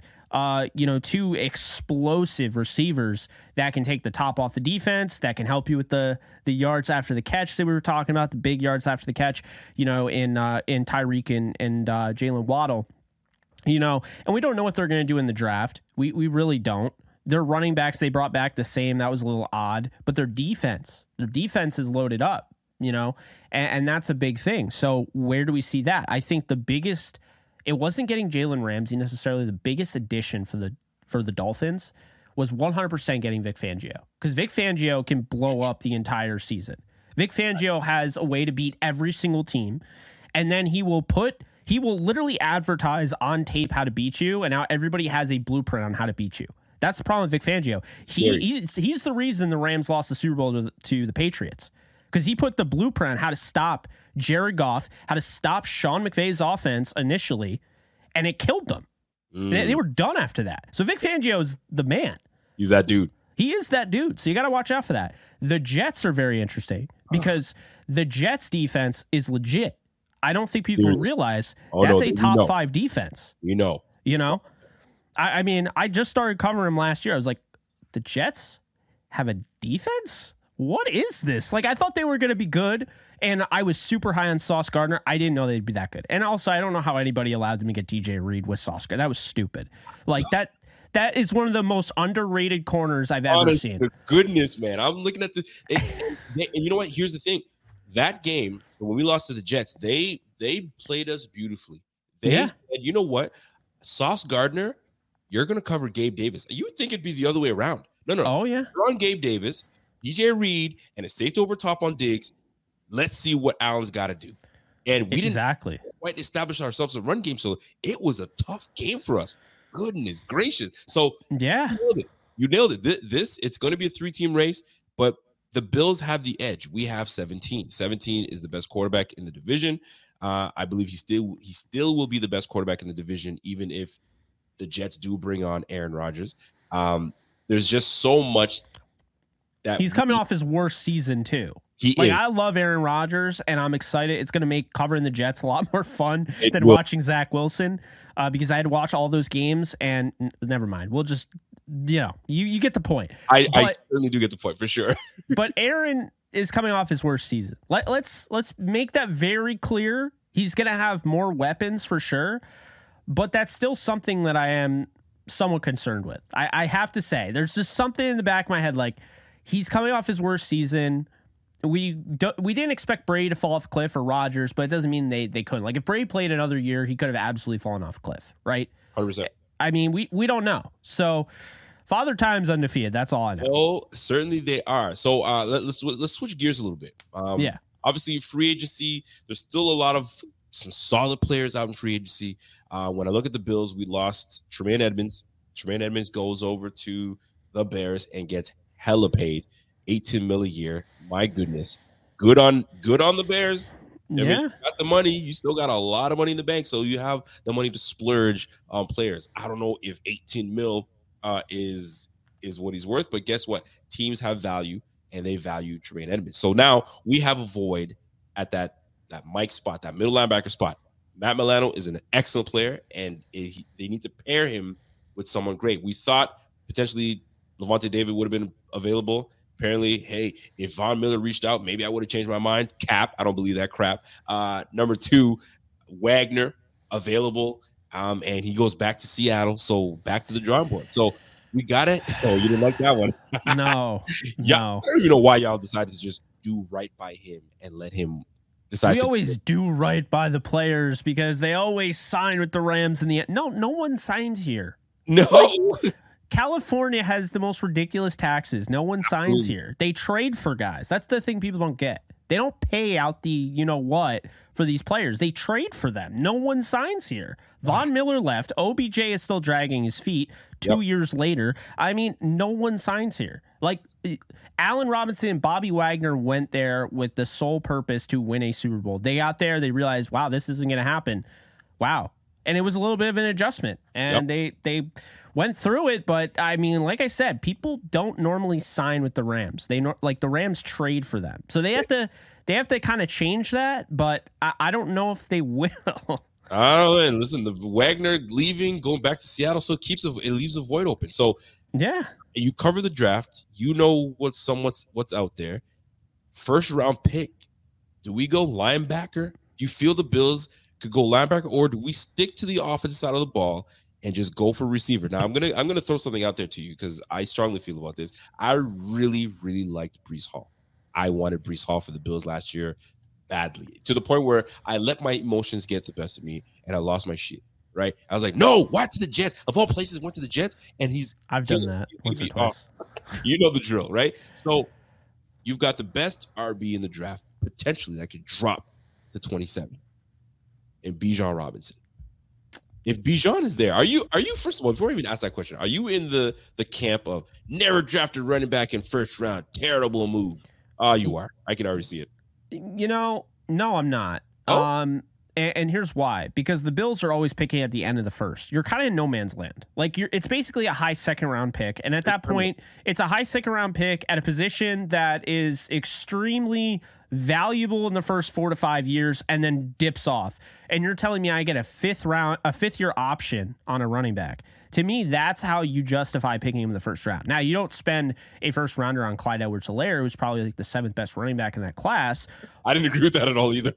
2 explosive receivers that can take the top off the defense, that can help you with the yards after the catch that we were talking about, the big yards after the catch, you know, in Tyreek and Jalen Waddle, you know, and we don't know what they're going to do in the draft. We really don't. Their running backs, they brought back the same. That was a little odd, but their defense is loaded up, you know, and that's a big thing. So where do we see that? I think it wasn't getting Jalen Ramsey necessarily. The biggest addition for the Dolphins was 100% getting Vic Fangio, because Vic Fangio can blow up the entire season. Vic Fangio has a way to beat every single team, and then he will literally advertise on tape how to beat you, and now everybody has a blueprint on how to beat you. That's the problem with Vic Fangio. He's the reason the Rams lost the Super Bowl to the Patriots, because he put the blueprint on how to stop Jared Goff, how to stop Sean McVay's offense initially, and it killed them. They were done after that. So Vic Fangio is the man. He's that dude. He is that dude. So you got to watch out for that. The Jets are very interesting because the Jets defense is legit. I don't think people realize that's a top 5 defense. You know? I mean, I just started covering them last year. I was like, the Jets have a defense? What is this? Like, I thought they were going to be good, and I was super high on Sauce Gardner. I didn't know they'd be that good. And also, I don't know how anybody allowed them to get DJ Reed with Sauce Gardner. That was stupid. Like, that is one of the most underrated corners I've ever seen. Goodness, man. I'm looking at and you know what? Here's the thing. That game, when we lost to the Jets, they played us beautifully. They said, you know what? Sauce Gardner, you're going to cover Gabe Davis. You would think it'd be the other way around. No. Oh, yeah. You're on Gabe Davis, DJ Reed, and a safety over top on Diggs. Let's see what Allen's got to do. And we didn't quite establish ourselves a run game, so it was a tough game for us. Goodness gracious. So yeah, you nailed it. This it's going to be a 3-team race, but the Bills have the edge. We have 17. 17 is the best quarterback in the division. I believe he still will be the best quarterback in the division, even if the Jets do bring on Aaron Rodgers. There's just so much that he's coming off his worst season too. I love Aaron Rodgers, and I'm excited. It's going to make covering the Jets a lot more fun than watching Zach Wilson, because I had to watch all those games. And never mind. We'll just, you get the point. I certainly do get the point for sure. But Aaron is coming off his worst season. Let's make that very clear. He's going to have more weapons for sure, but that's still something that I am somewhat concerned with. I have to say, there's just something in the back of my head, like he's coming off his worst season. We didn't expect Brady to fall off a cliff or Rodgers, but it doesn't mean they couldn't. Like if Brady played another year, he could have absolutely fallen off a cliff, right? 100%. I mean, we don't know. So Father Time's undefeated. That's all I know. Oh, certainly they are. So let's switch gears a little bit. Obviously, free agency. There's still a lot of some solid players out in free agency. When I look at the Bills, we lost Tremaine Edmonds. Tremaine Edmonds goes over to the Bears and gets hella paid. $18 million a year. My goodness. Good on the Bears. I mean, you got the money. You still got a lot of money in the bank, so you have the money to splurge on players. I don't know if $18 million is what he's worth, but guess what? Teams have value, and they value Tremaine Edmonds. So now we have a void at that Mike spot, that middle linebacker spot. Matt Milano is an excellent player, and they need to pair him with someone great. We thought potentially Levante David would have been available. Apparently, hey, if Von Miller reached out, maybe I would have changed my mind. Cap, I don't believe that crap. Number 2, Wagner, available. And he goes back to Seattle. So back to the drawing board. So we got it. Oh, you didn't like that one? No. You know why y'all decided to just do right by him and let him decide. We always do right by the players because they always sign with the Rams in the end. No one signs here. No. California has the most ridiculous taxes. No one signs here. They trade for guys. That's the thing people don't get. They don't pay out the you-know-what for these players. They trade for them. No one signs here. Von Miller left. OBJ is still dragging his feet 2 years later. I mean, no one signs here. Like, Allen Robinson and Bobby Wagner went there with the sole purpose to win a Super Bowl. They got there. They realized, wow, this isn't going to happen. Wow. And it was a little bit of an adjustment. And they went through it, but I mean, like I said, people don't normally sign with the Rams. The Rams trade for them, so they have to kind of change that. But I don't know if they will. I don't know. And listen, the Wagner leaving, going back to Seattle, so it leaves a void open. So yeah, you cover the draft. You know what's out there. First round pick. Do we go linebacker? Do you feel the Bills could go linebacker, or do we stick to the offensive side of the ball and just go for receiver? Now I'm gonna throw something out there to you because I strongly feel about this. I really, really liked Breece Hall. I wanted Breece Hall for the Bills last year badly, to the point where I let my emotions get the best of me and I lost my shit. Right? I was like, no, why to the Jets? Of all places, went to the Jets, and I've done that once or twice. You know the drill, right? So you've got the best RB in the draft potentially that could drop to 27, and Bijan Robinson. If Bijan is there, are you first of all, before I even ask that question, are you in the camp of never drafted running back in first round? Terrible move. Oh, you are. I can already see it. No, I'm not. Oh? And here's why. Because the Bills are always picking at the end of the first. You're kind of in no man's land. Like it's basically a high second round pick. And at that point, it's a high second round pick at a position that is extremely valuable in the first 4 to 5 years and then dips off. And you're telling me I get a fifth year option on a running back. To me, that's how you justify picking him in the first round. Now, you don't spend a first rounder on Clyde Edwards-Helaire, who's probably like the 7th best running back in that class. I didn't agree with that at all either.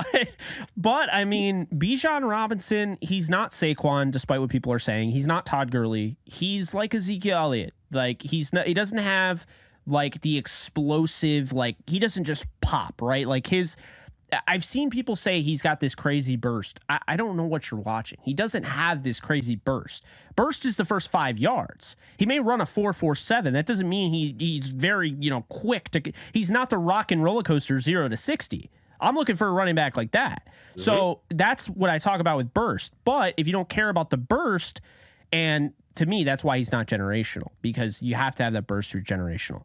But I mean, Bijan Robinson, he's not Saquon, despite what people are saying. He's not Todd Gurley. He's like Ezekiel Elliott. Like he doesn't have like the explosive, like he doesn't just pop, right? Like I've seen people say he's got this crazy burst. I don't know what you're watching. He doesn't have this crazy burst. Burst is the first 5 yards. He may run a 4.47. That doesn't mean he's very, quick he's not the rock and roller coaster 0 to 60. I'm looking for a running back like that. Mm-hmm. So that's what I talk about with burst. But if you don't care about the burst, and to me, that's why he's not generational, because you have to have that burst through generational.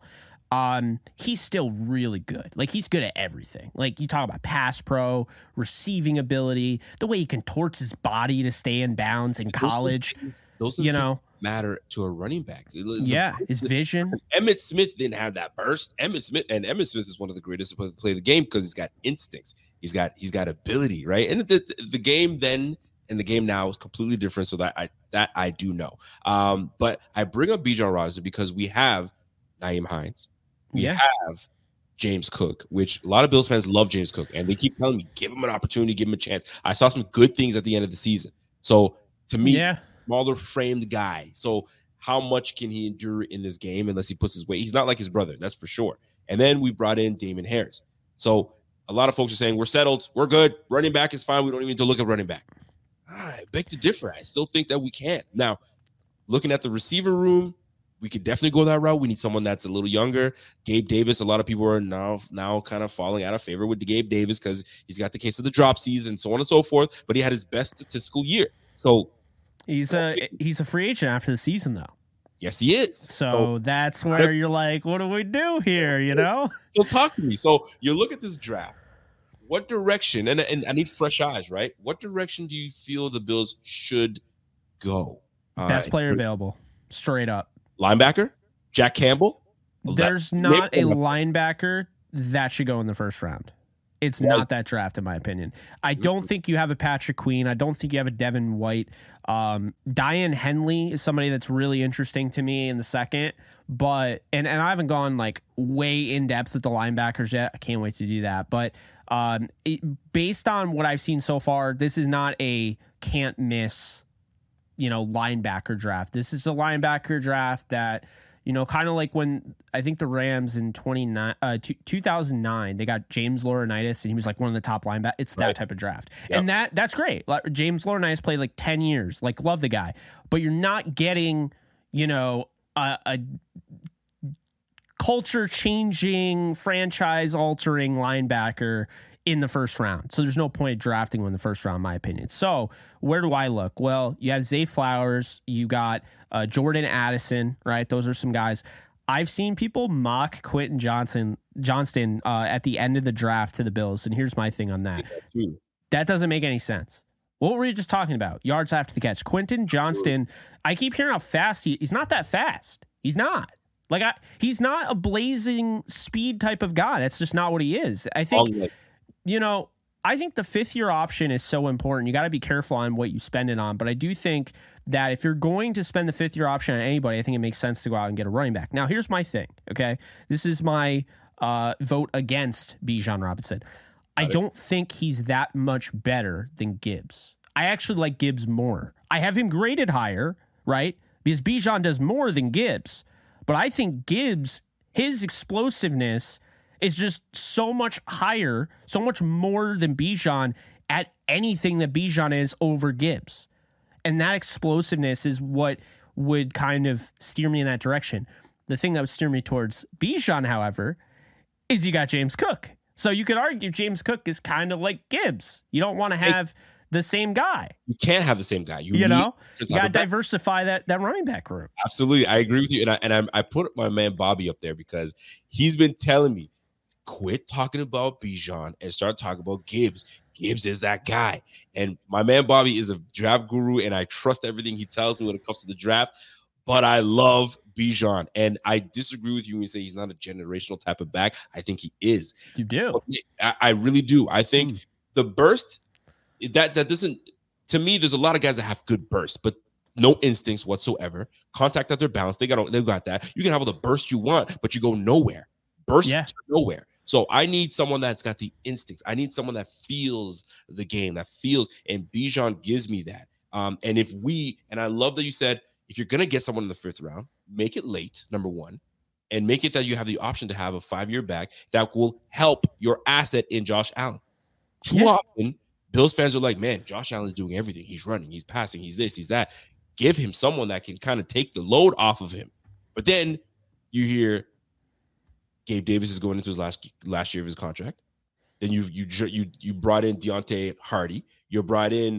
He's still really good. Like he's good at everything. Like you talk about pass pro, receiving ability, the way he contorts his body to stay in bounds in college. Those matter to a running back. Yeah, his vision. Emmitt Smith didn't have that burst. Emmitt Smith is one of the greatest to play the game because he's got instincts. He's got ability, right? And the game then and the game now is completely different. So that I do know. But I bring up Bijan Robinson because we have Nyheim Hines. We have James Cook, which a lot of Bills fans love James Cook, and they keep telling me, give him an opportunity, give him a chance. I saw some good things at the end of the season. So to me, smaller framed guy. So how much can he endure in this game unless he puts his weight? He's not like his brother, that's for sure. And then we brought in Damon Harris. So a lot of folks are saying, we're settled, we're good, running back is fine, we don't even need to look at running back. I beg to differ. I still think that we can. Now, looking at the receiver room, we could definitely go that route. We need someone that's a little younger. Gabe Davis, a lot of people are now kind of falling out of favor with Gabe Davis because he's got the case of the drop season, so on and so forth, but he had his best statistical year. So he's a free agent after the season, though. Yes, he is. So that's where you're like, what do we do here, So talk to me. So you look at this draft. What direction, and I need fresh eyes, right? What direction do you feel the Bills should go? Best player available, straight up. Linebacker, Jack Campbell. There's not a linebacker that should go in the first round. It's not that draft, in my opinion. I don't think you have a Patrick Queen. I don't think you have a Devin White. Diane Henley is somebody that's really interesting to me in the second. But and I haven't gone like way in depth with the linebackers yet. I can't wait to do that. But Based on what I've seen so far, this is not a can't miss, linebacker draft. This is a linebacker draft that, kind of like when I think the Rams in 2009, they got James Laurinaitis and he was like one of the top linebackers. It's that type of draft. Yep. And that's great. Like, James Laurinaitis played like 10 years, like love the guy, but you're not getting, a culture changing, franchise altering linebacker in the first round. So there's no point drafting him in the first round, in my opinion. So where do I look? Well, you have Zay Flowers, you got Jordan Addison, right? Those are some guys. I've seen people mock Quentin Johnston at the end of the draft to the Bills. And here's my thing on that. That doesn't make any sense. What were you just talking about? Yards after the catch. Quentin Johnston, I keep hearing how fast he's not that fast. He's not. He's not a blazing speed type of guy. That's just not what he is. I think, I think the 5th-year option is so important. You got to be careful on what you spend it on. But I do think that if you're going to spend the 5th-year option on anybody, I think it makes sense to go out and get a running back. Now, here's my thing, okay? This is my vote against Bijan Robinson. I don't think he's that much better than Gibbs. I actually like Gibbs more. I have him graded higher, right? Because Bijan does more than Gibbs. But I think Gibbs, his explosiveness is just so much higher, so much more than Bijan at anything that Bijan is over Gibbs. And that explosiveness is what would kind of steer me in that direction. The thing that would steer me towards Bijan, however, is you got James Cook. So you could argue James Cook is kind of like Gibbs. You don't want to have the same guy. You can't have the same guy. You got to diversify that running back room. Absolutely. I agree with you. And I put my man Bobby up there because he's been telling me, quit talking about Bijan and start talking about Gibbs. Gibbs is that guy. And my man Bobby is a draft guru, and I trust everything he tells me when it comes to the draft. But I love Bijan, and I disagree with you when you say he's not a generational type of back. I think he is. You do. I really do. I think the burst that doesn't. To me, there's a lot of guys that have good burst, but no instincts whatsoever. Contact at their balance. They've got that. You can have all the burst you want, but you go nowhere. Burst to nowhere. So I need someone that's got the instincts. I need someone that feels the game, and Bijan gives me that. And I love that you said, if you're going to get someone in the 5th round, make it late, number one, and make it that you have the option to have a 5-year back that will help your asset in Josh Allen. Too often, Bills fans are like, man, Josh Allen's doing everything. He's running, he's passing, he's this, he's that. Give him someone that can kind of take the load off of him. But then you hear Gabe Davis is going into his last year of his contract. Then you brought in Deontay Hardy. You brought in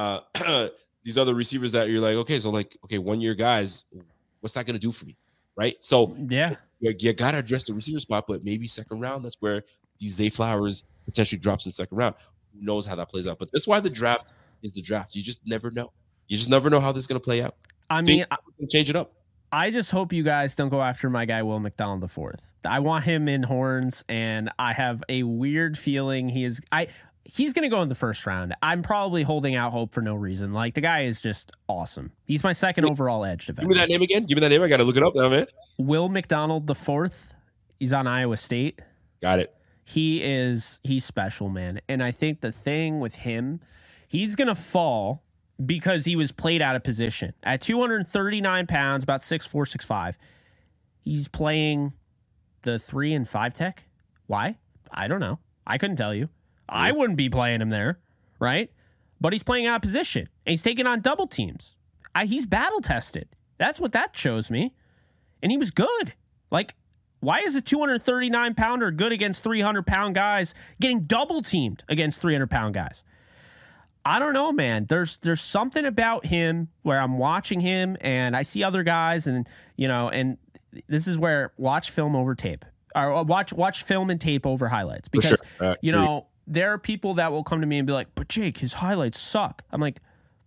these other receivers that you're like, okay, 1-year guys, what's that going to do for me, right? So you got to address the receiver spot, but maybe 2nd round, that's where these Zay Flowers potentially drops in 2nd round. Who knows how that plays out? But that's why the draft is the draft. You just never know. You just never know how this is going to play out. I mean, change it up. I just hope you guys don't go after my guy, Will McDonald IV. I want him in horns, and I have a weird feeling he's going to go in the 1st round. I'm probably holding out hope for no reason. Like, the guy is just awesome. He's my 2nd overall edge defender. Give me that name again. Give me that name. I got to look it up now, man. Will McDonald IV. He's on Iowa State. Got it. He's special, man. And I think the thing with him, he's going to fall because he was played out of position. At 239 pounds, about 6'4", 6'5", he's playing the 3 and 5 tech. Why? I don't know. I couldn't tell you. I wouldn't be playing him there, right? But he's playing out of position, and he's taking on double teams. He's battle-tested. That's what that shows me. And he was good. Like, why is a 239-pounder good against 300-pound guys getting double-teamed against 300-pound guys? I don't know, man. There's something about him where I'm watching him and I see other guys, and and this is where watch film over tape, or watch film and tape over highlights, because there are people that will come to me and be like, "But Jake, his highlights suck." I'm like,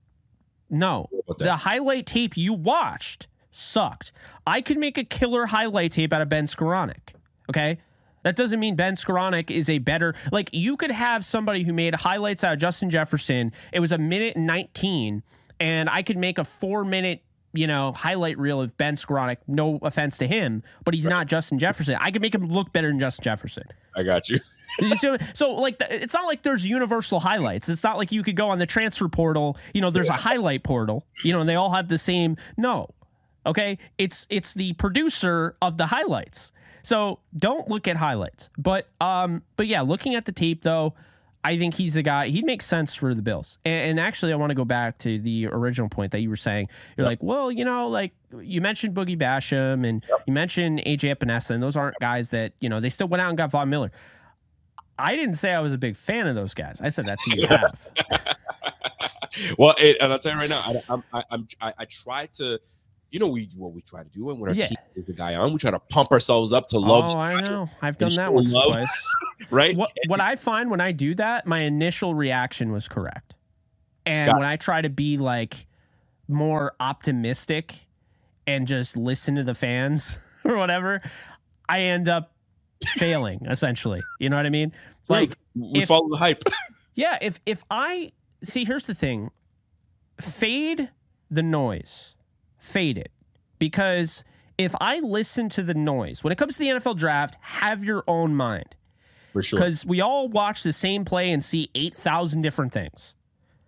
"No, the highlight tape you watched sucked. I could make a killer highlight tape out of Ben Skoranek, okay?" That doesn't mean Ben Skoranek is a better... Like, you could have somebody who made highlights out of Justin Jefferson. It was 1:19, and I could make a 4-minute, highlight reel of Ben Skoranek. No offense to him, but he's not Justin Jefferson. I could make him look better than Justin Jefferson. I got you. So like, it's not like there's universal highlights. It's not like you could go on the transfer portal. There's a highlight portal. And they all have the same. No, okay. It's the producer of the highlights. So don't look at highlights. But yeah, looking at the tape though, I think he's the guy. He makes sense for the Bills. And actually, I want to go back to the original point that you were saying. You're like, well, like you mentioned Boogie Basham and you mentioned AJ Epinesa, and those aren't guys that they still went out and got Von Miller. I didn't say I was a big fan of those guys. I said that's who you have. Well, and I'll tell you right now, I try to, what we try to do when our team is the guy on, we try to pump ourselves up to love. Oh, I know. I've done that once or twice. Right. What I find when I do that, my initial reaction was correct. And when I try to be like more optimistic and just listen to the fans or whatever, I end up failing essentially. You know what I mean? Like we follow the hype. Yeah. If I see, here's the thing, fade the noise, fade it, because if I listen to the noise, when it comes to the NFL draft, have your own mind. For sure. Because we all watch the same play and see 8,000 different things.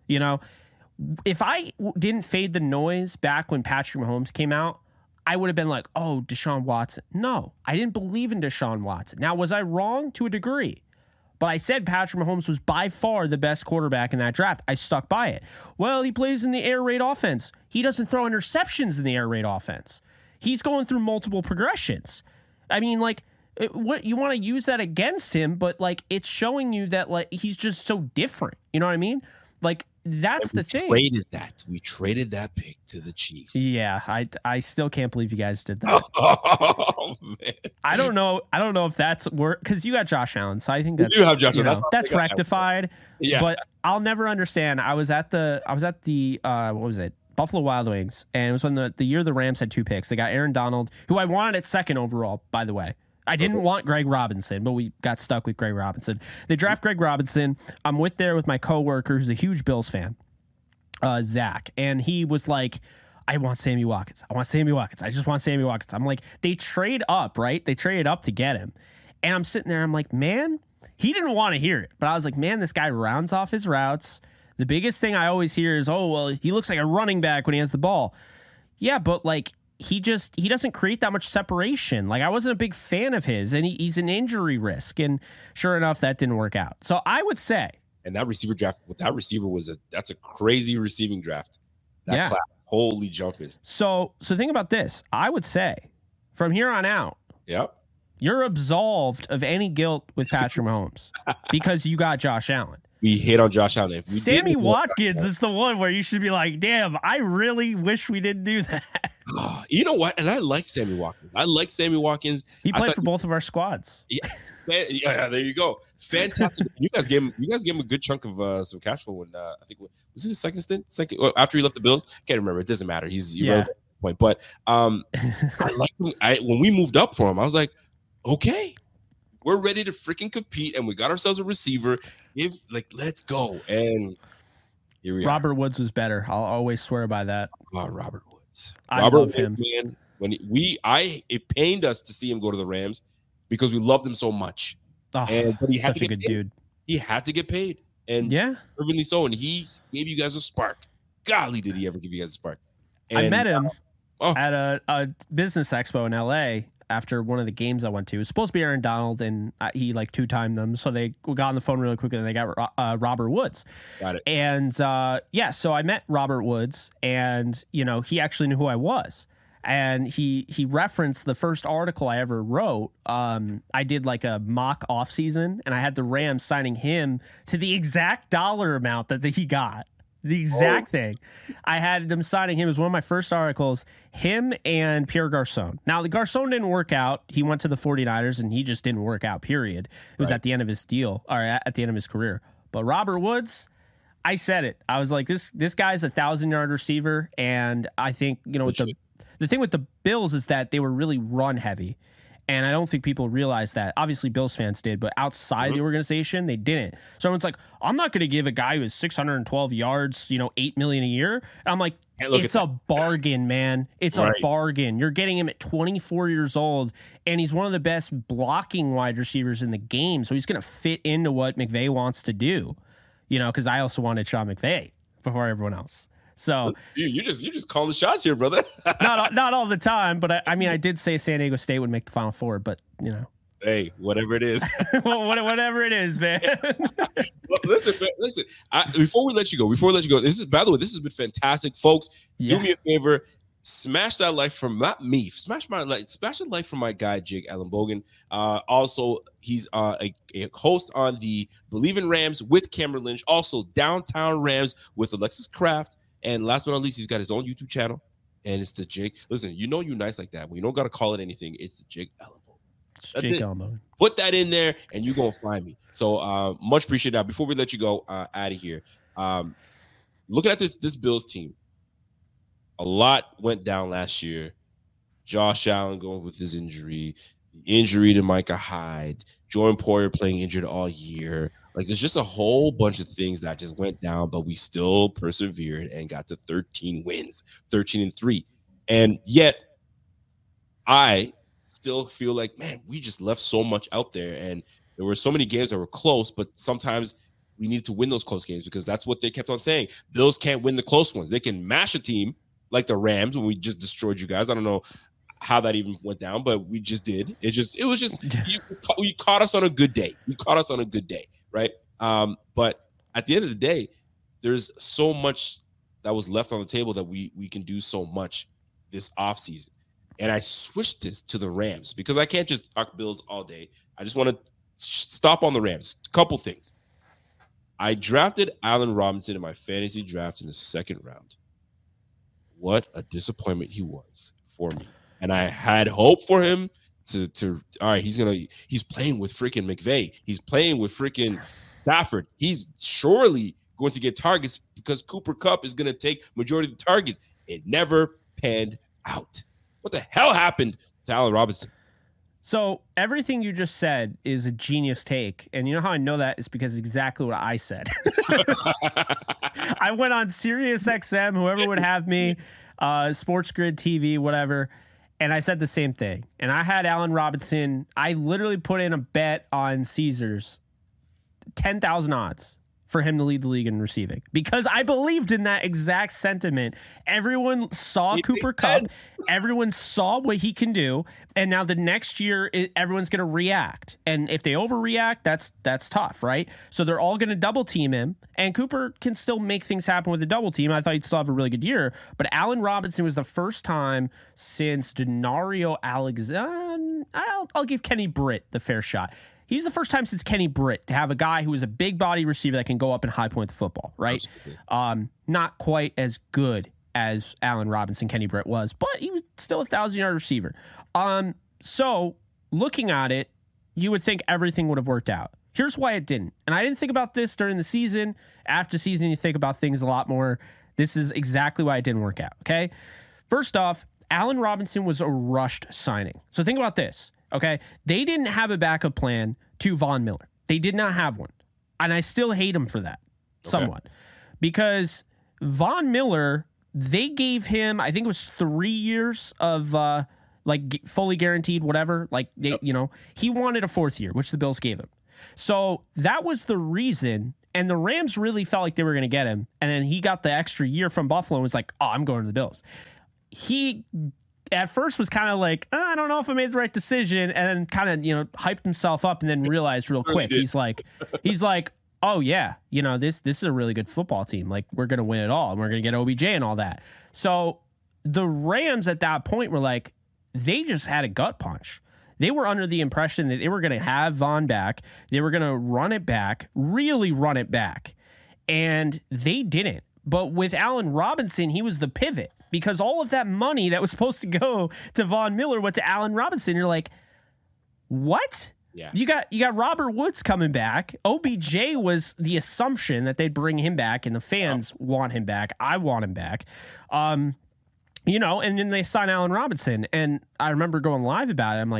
If I didn't fade the noise back when Patrick Mahomes came out, I would have been like, oh, Deshaun Watson. No, I didn't believe in Deshaun Watson. Now, was I wrong? To a degree. But I said Patrick Mahomes was by far the best quarterback in that draft. I stuck by it. Well, he plays in the air raid offense. He doesn't throw interceptions in the air raid offense. He's going through multiple progressions. I mean, like, what you want to use that against him, but like it's showing you that like he's just so different. You know what I mean? Like that's the thing. We traded that pick to the Chiefs. Yeah, I still can't believe you guys did that. Oh man. I don't know if that's work because you got Josh Allen, so I think that's, you do have Josh Allen. That's rectified. Yeah. But I'll never understand. I was at the what was it? Buffalo Wild Wings, and it was when the year the Rams had 2 picks. They got Aaron Donald, who I wanted at 2nd overall, by the way. I didn't want Greg Robinson, but we got stuck with Greg Robinson. They draft Greg Robinson. I'm with my coworker who's a huge Bills fan, Zach, and he was like, I want Sammy Watkins. I just want Sammy Watkins. I'm like, they trade up, right? They traded up to get him. And I'm sitting there, I'm like, man, he didn't want to hear it. But I was like, man, this guy rounds off his routes. The biggest thing I always hear is, oh, well, he looks like a running back when he has the ball. Yeah, but like, he doesn't create that much separation. Like I wasn't a big fan of his, and he's an injury risk. And sure enough, that didn't work out. So I would say, and that receiver draft with that receiver that's a crazy receiving draft. That class, holy jumping. So think about this. I would say from here on out, you're absolved of any guilt with Patrick Mahomes because you got Josh Allen. We hit on Josh Allen. Sammy Watkins is the one where you should be like, damn, I really wish we didn't do that. You know what? And I like Sammy Watkins. He played for both of our squads. Yeah, there you go. Fantastic. You guys gave him a good chunk of some cash flow when I think was it his second stint? After he left the Bills? Can't remember. It doesn't matter. He's irrelevant at this point. But I like him. When we moved up for him, I was like, okay. We're ready to freaking compete, and we got ourselves a receiver. Let's go. And here we are. Robert Woods was better. I'll always swear by that. Oh, Robert Woods. I love him. Man, it pained us to see him go to the Rams because we loved him so much. Oh, but he had such a good dude. He had to get paid, and fervently so. And he gave you guys a spark. Golly, did he ever give you guys a spark? And I met him at a business expo in LA. After one of the games I went to. It was supposed to be Aaron Donald, and he like 2-timed them. So they got on the phone really quickly, and they got Robert Woods. Got it. And so I met Robert Woods, and he actually knew who I was. And he referenced the first article I ever wrote. I did like a mock offseason, and I had the Rams signing him to the exact dollar amount that he got. The exact thing. I had them signing him as one of my first articles, him and Pierre Garçon. Now, the Garçon didn't work out. He went to the 49ers, and he just didn't work out, period. It was at the end of his deal, or at the end of his career. But Robert Woods, I said it. I was like, this guy's a 1,000-yard receiver, and I think, with the thing with the Bills is that they were really run heavy. And I don't think people realize that. Obviously, Bills fans did, but outside the organization, they didn't. So everyone's like, I'm not going to give a guy who has 612 yards, $8 million a year. And I'm like, it's a bargain, man. It's a bargain. You're getting him at 24 years old, and he's one of the best blocking wide receivers in the game. So he's going to fit into what McVay wants to do, because I also wanted Sean McVay before everyone else. So you're just calling the shots here, brother. not all the time, but I did say San Diego State would make the Final Four, but Hey, whatever it is. Whatever it is, man. Well, listen. Before we let you go, by the way, this has been fantastic, folks. Do me a favor, smash that like from not me, smash the like from my guy Jake Allen Bogan. Also, he's a host on the Believe in Rams with Cameron Lynch. Also, Downtown Rams with Alexis Kraft. And last but not least, he's got his own YouTube channel, and it's the Jake. Listen, you nice like that. When you don't got to call it anything, it's the Jake Allen Bogan. Jake Allen Bogan. Put that in there, and you're going to find me. So much appreciated. Now, before we let you go out of here, looking at this Bills team, a lot went down last year. Josh Allen going with his injury, the injury to Micah Hyde, Jordan Poyer playing injured all year. Like, there's just a whole bunch of things that just went down, but we still persevered and got to 13 wins, 13-3. And yet, I still feel like, man, we just left so much out there. And there were so many games that were close, but sometimes we need to win those close games because that's what they kept on saying. Bills can't win the close ones. They can mash a team like the Rams when we just destroyed you guys. I don't know how that even went down, but we just did. It was just you caught us on a good day. Right? But at the end of the day, there's so much that was left on the table that we can do so much this offseason. And I switched this to the Rams because I can't just talk Bills all day. I just want to stop on the Rams. A couple things. I drafted Allen Robinson in my fantasy draft in the second round. What a disappointment he was for me. And I had hope for him to all right, he's playing with freaking McVay. He's playing with freaking Stafford. He's surely going to get targets because Cooper Kupp is going to take majority of the targets. It never panned out. What the hell happened to Allen Robinson? So everything you just said is a genius take. And you know how I know that is because it's exactly what I said. I went on Sirius XM, whoever would have me, Sports Grid TV, whatever. And I said the same thing. And I had Allen Robinson. I literally put in a bet on Caesars, 10,000 odds for him to lead the league in receiving because I believed in that exact sentiment. Everyone saw Cooper Kupp. Everyone saw what he can do. And now the next year, everyone's going to react. And if they overreact, that's tough, right? So they're all going to double team him. And Cooper can still make things happen with a double team. I thought he'd still have a really good year. But Allen Robinson was the first time since Denario Alexander. I'll give Kenny Britt the fair shot. He's the first time since Kenny Britt to have a guy who is a big body receiver that can go up and high point the football, right? Not quite as good as Allen Robinson, Kenny Britt was, but he was still a 1,000-yard receiver. So looking at it, you would think everything would have worked out. Here's why it didn't. And I didn't think about this during the season. After season, you think about things a lot more. This is exactly why it didn't work out, okay? First off, Allen Robinson was a rushed signing. So think about this. Okay, they didn't have a backup plan to Von Miller. They did not have one. And I still hate him for that somewhat because Von Miller, they gave him, I think it was 3 years of fully guaranteed, whatever. Like, he wanted a fourth year, which the Bills gave him. So that was the reason. And the Rams really felt like they were going to get him. And then he got the extra year from Buffalo and was like, oh, I'm going to the Bills. He at first was kind of like, I don't know if I made the right decision, and then kind of, hyped himself up and then realized real quick. He's like, oh yeah, this is a really good football team. Like, we're going to win it all and we're going to get OBJ and all that. So the Rams at that point were like, they just had a gut punch. They were under the impression that they were going to have Von back. They were going to run it back, really run it back. And they didn't. But with Allen Robinson, he was the pivot. Because all of that money that was supposed to go to Von Miller went to Allen Robinson. You're like, what? Yeah. You got Robert Woods coming back. OBJ was the assumption that they'd bring him back, and the fans want him back. I want him back. And then they sign Allen Robinson. And I remember going live about it. I'm like,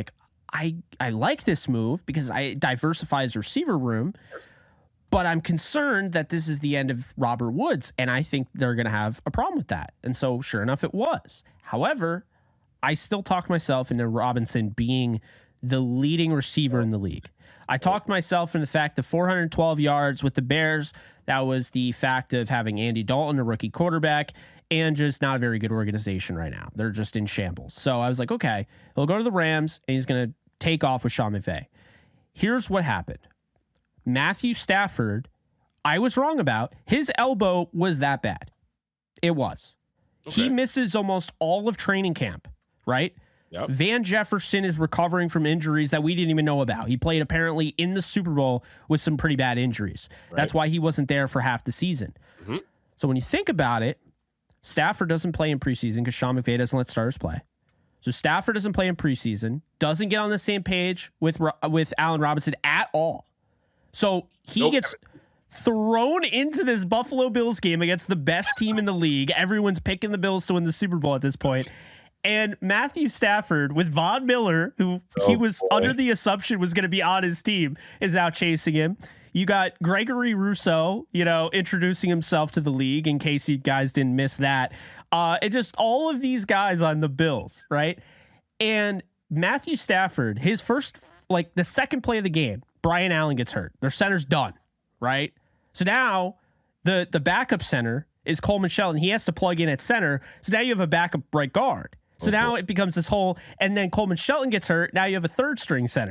I like this move because it diversifies receiver room, but I'm concerned that this is the end of Robert Woods, and I think they're going to have a problem with that. And so, sure enough, it was. However, I still talked myself into Robinson being the leading receiver in the league. I talked myself into the fact that 412 yards with the Bears, that was the fact of having Andy Dalton, a rookie quarterback, and just not a very good organization right now. They're just in shambles. So I was like, okay, he'll go to the Rams, and he's going to take off with Sean McVay. Here's what happened. Matthew Stafford, I was wrong about. His elbow was that bad. It was. Okay. He misses almost all of training camp, right? Yep. Van Jefferson is recovering from injuries that we didn't even know about. He played apparently in the Super Bowl with some pretty bad injuries. Right. That's why he wasn't there for half the season. Mm-hmm. So when you think about it, Stafford doesn't play in preseason because Sean McVay doesn't let starters play. So Stafford doesn't play in preseason, doesn't get on the same page with Allen Robinson at all. So he gets thrown into this Buffalo Bills game against the best team in the league. Everyone's picking the Bills to win the Super Bowl at this point. And Matthew Stafford with Von Miller, who he was under the assumption was going to be on his team, is out chasing him. You got Gregory Rousseau, introducing himself to the league in case you guys didn't miss that. And just all of these guys on the Bills, right? And Matthew Stafford, his first, the second play of the game, Brian Allen gets hurt. Their center's done, right? So now the backup center is Coleman Shelton. He has to plug in at center. So now you have a backup right guard. So now it becomes this whole, and then Coleman Shelton gets hurt. Now you have a third string center.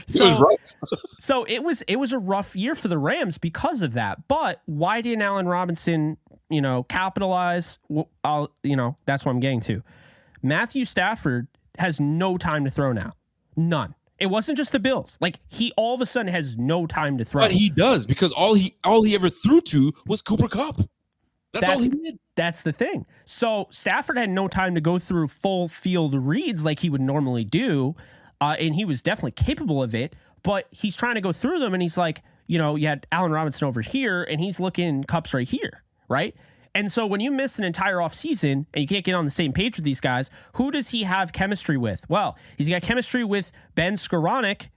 So it was a rough year for the Rams because of that. But why didn't Allen Robinson, capitalize? That's what I'm getting to. Matthew Stafford has no time to throw now. None. It wasn't just the Bills. He all of a sudden has no time to throw. But he does, because all he ever threw to was Cooper Kupp. That's all he did. That's the thing. So Stafford had no time to go through full field reads like he would normally do. And he was definitely capable of it, but he's trying to go through them. And he's like, you had Allen Robinson over here and he's looking Kupps right here. Right. And so when you miss an entire offseason and you can't get on the same page with these guys, who does he have chemistry with? Well, he's got chemistry with Ben Skoranek,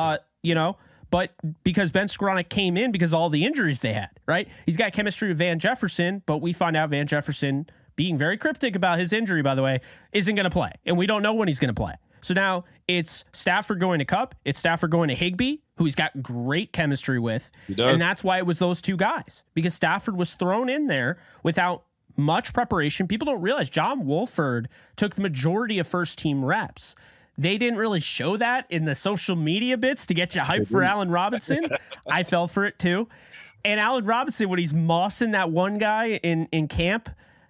but because Ben Skoranek came in because of all the injuries they had, right? He's got chemistry with Van Jefferson, but we find out Van Jefferson, being very cryptic about his injury, by the way, isn't going to play. And we don't know when he's going to play. So now it's Stafford going to Kupp. It's Stafford going to Higbee, who he's got great chemistry with. He does. And that's why it was those two guys, because Stafford was thrown in there without much preparation. People don't realize John Wolford took the majority of first team reps. They didn't really show that in the social media bits to get you hyped for Allen Robinson. I fell for it too. And Allen Robinson, when he's mossing that one guy in camp,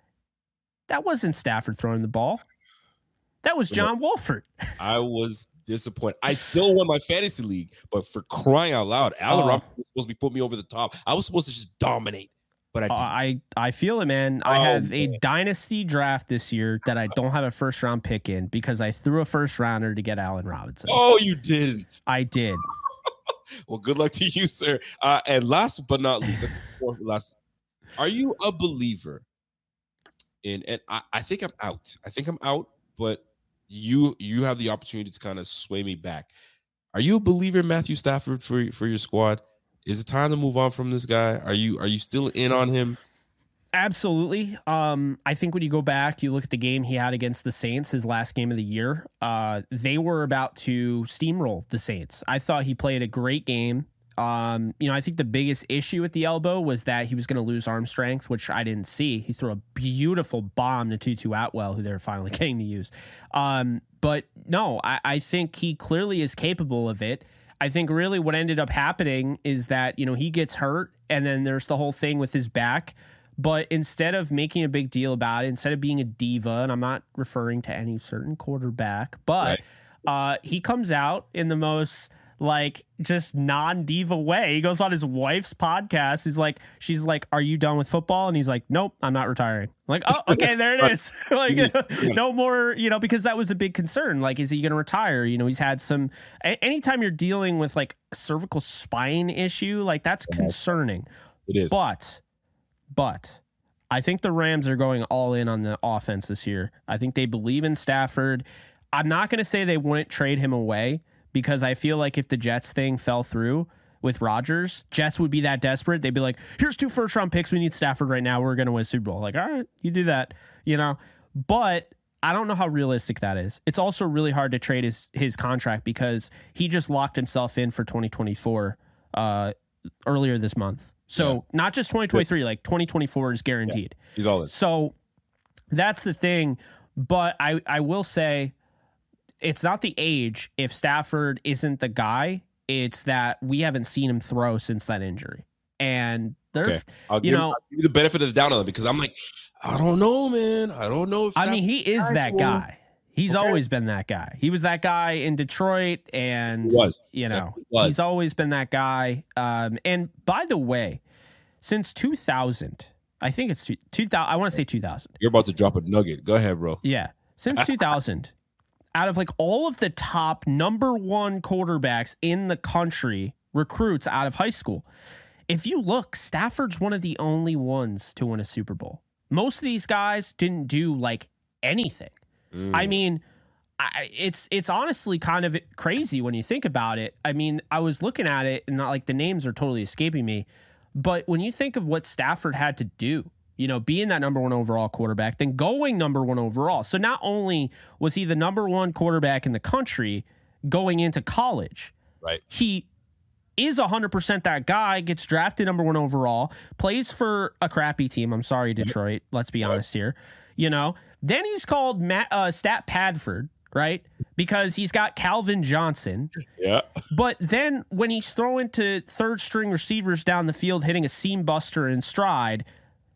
that wasn't Stafford throwing the ball. That was John Wolford. I was disappointed. I still won my fantasy league, but for crying out loud, Allen Robinson was supposed to be putting me over the top. I was supposed to just dominate. But I feel it, man. I have a dynasty draft this year that I don't have a first round pick in because I threw a first rounder to get Allen Robinson. Oh, you didn't? I did. Well, good luck to you, sir. And last but not least, are you a believer in? And I think I'm out. But you have the opportunity to kind of sway me back. Are you a believer in Matthew Stafford for your squad? Is it time to move on from this guy? Are you still in on him? Absolutely. I think when you go back, you look at the game he had against the Saints, his last game of the year. They were about to steamroll the Saints. I thought he played a great game. I think the biggest issue with the elbow was that he was going to lose arm strength, which I didn't see. He threw a beautiful bomb to Tutu Atwell, who they're finally getting to use. But no, I think he clearly is capable of it. I think really what ended up happening is that, he gets hurt and then there's the whole thing with his back. But instead of making a big deal about it, instead of being a diva, and I'm not referring to any certain quarterback, but he comes out in the most just non-diva way. He goes on his wife's podcast. She's like, are you done with football? And he's like, nope, I'm not retiring. I'm like, oh, okay, there it is. No more, because that was a big concern. Is he going to retire? He's had some, anytime you're dealing with a cervical spine issue, that's concerning. It is. But I think the Rams are going all in on the offense this year. I think they believe in Stafford. I'm not going to say they wouldn't trade him away, because I feel like if the Jets thing fell through with Rodgers, Jets would be that desperate. They'd be like, here's 2 first-round picks. We need Stafford right now. We're going to win a Super Bowl. Like, all right, you do that, But I don't know how realistic that is. It's also really hard to trade his contract because he just locked himself in for 2024 earlier this month. So not just 2023, like 2024 is guaranteed. Yeah, he's all in. So that's the thing. But I will say it's not the age if Stafford isn't the guy. It's that we haven't seen him throw since that injury. And there's, I'll give you the benefit of the doubt on it because I'm like, I don't know, man. I don't know. If he is that guy. He's always been that guy. He was that guy in Detroit, and he's always been that guy. And by the way, since 2000, I think it's 2000. I want to say 2000. You're about to drop a nugget. Go ahead, bro. Yeah, since 2000. Out of like all of the top number 1 quarterbacks in the country, recruits out of high school, if you look, Stafford's one of the only ones to win a Super Bowl. Most of these guys didn't do like anything. I mean, it's honestly kind of crazy when you think about it. I mean, I was looking at it and not like the names are totally escaping me, but when you think of what Stafford had to do, being that number 1 overall quarterback, then going number 1 overall. So not only was he the number 1 quarterback in the country going into college, right? He is 100% that guy, gets drafted number 1 overall, plays for a crappy team. I'm sorry, Detroit. Let's be honest here. Then he's called Stat Padford, right? Because he's got Calvin Johnson. Yeah. But then when he's throwing to third string receivers down the field, hitting a seam buster in stride,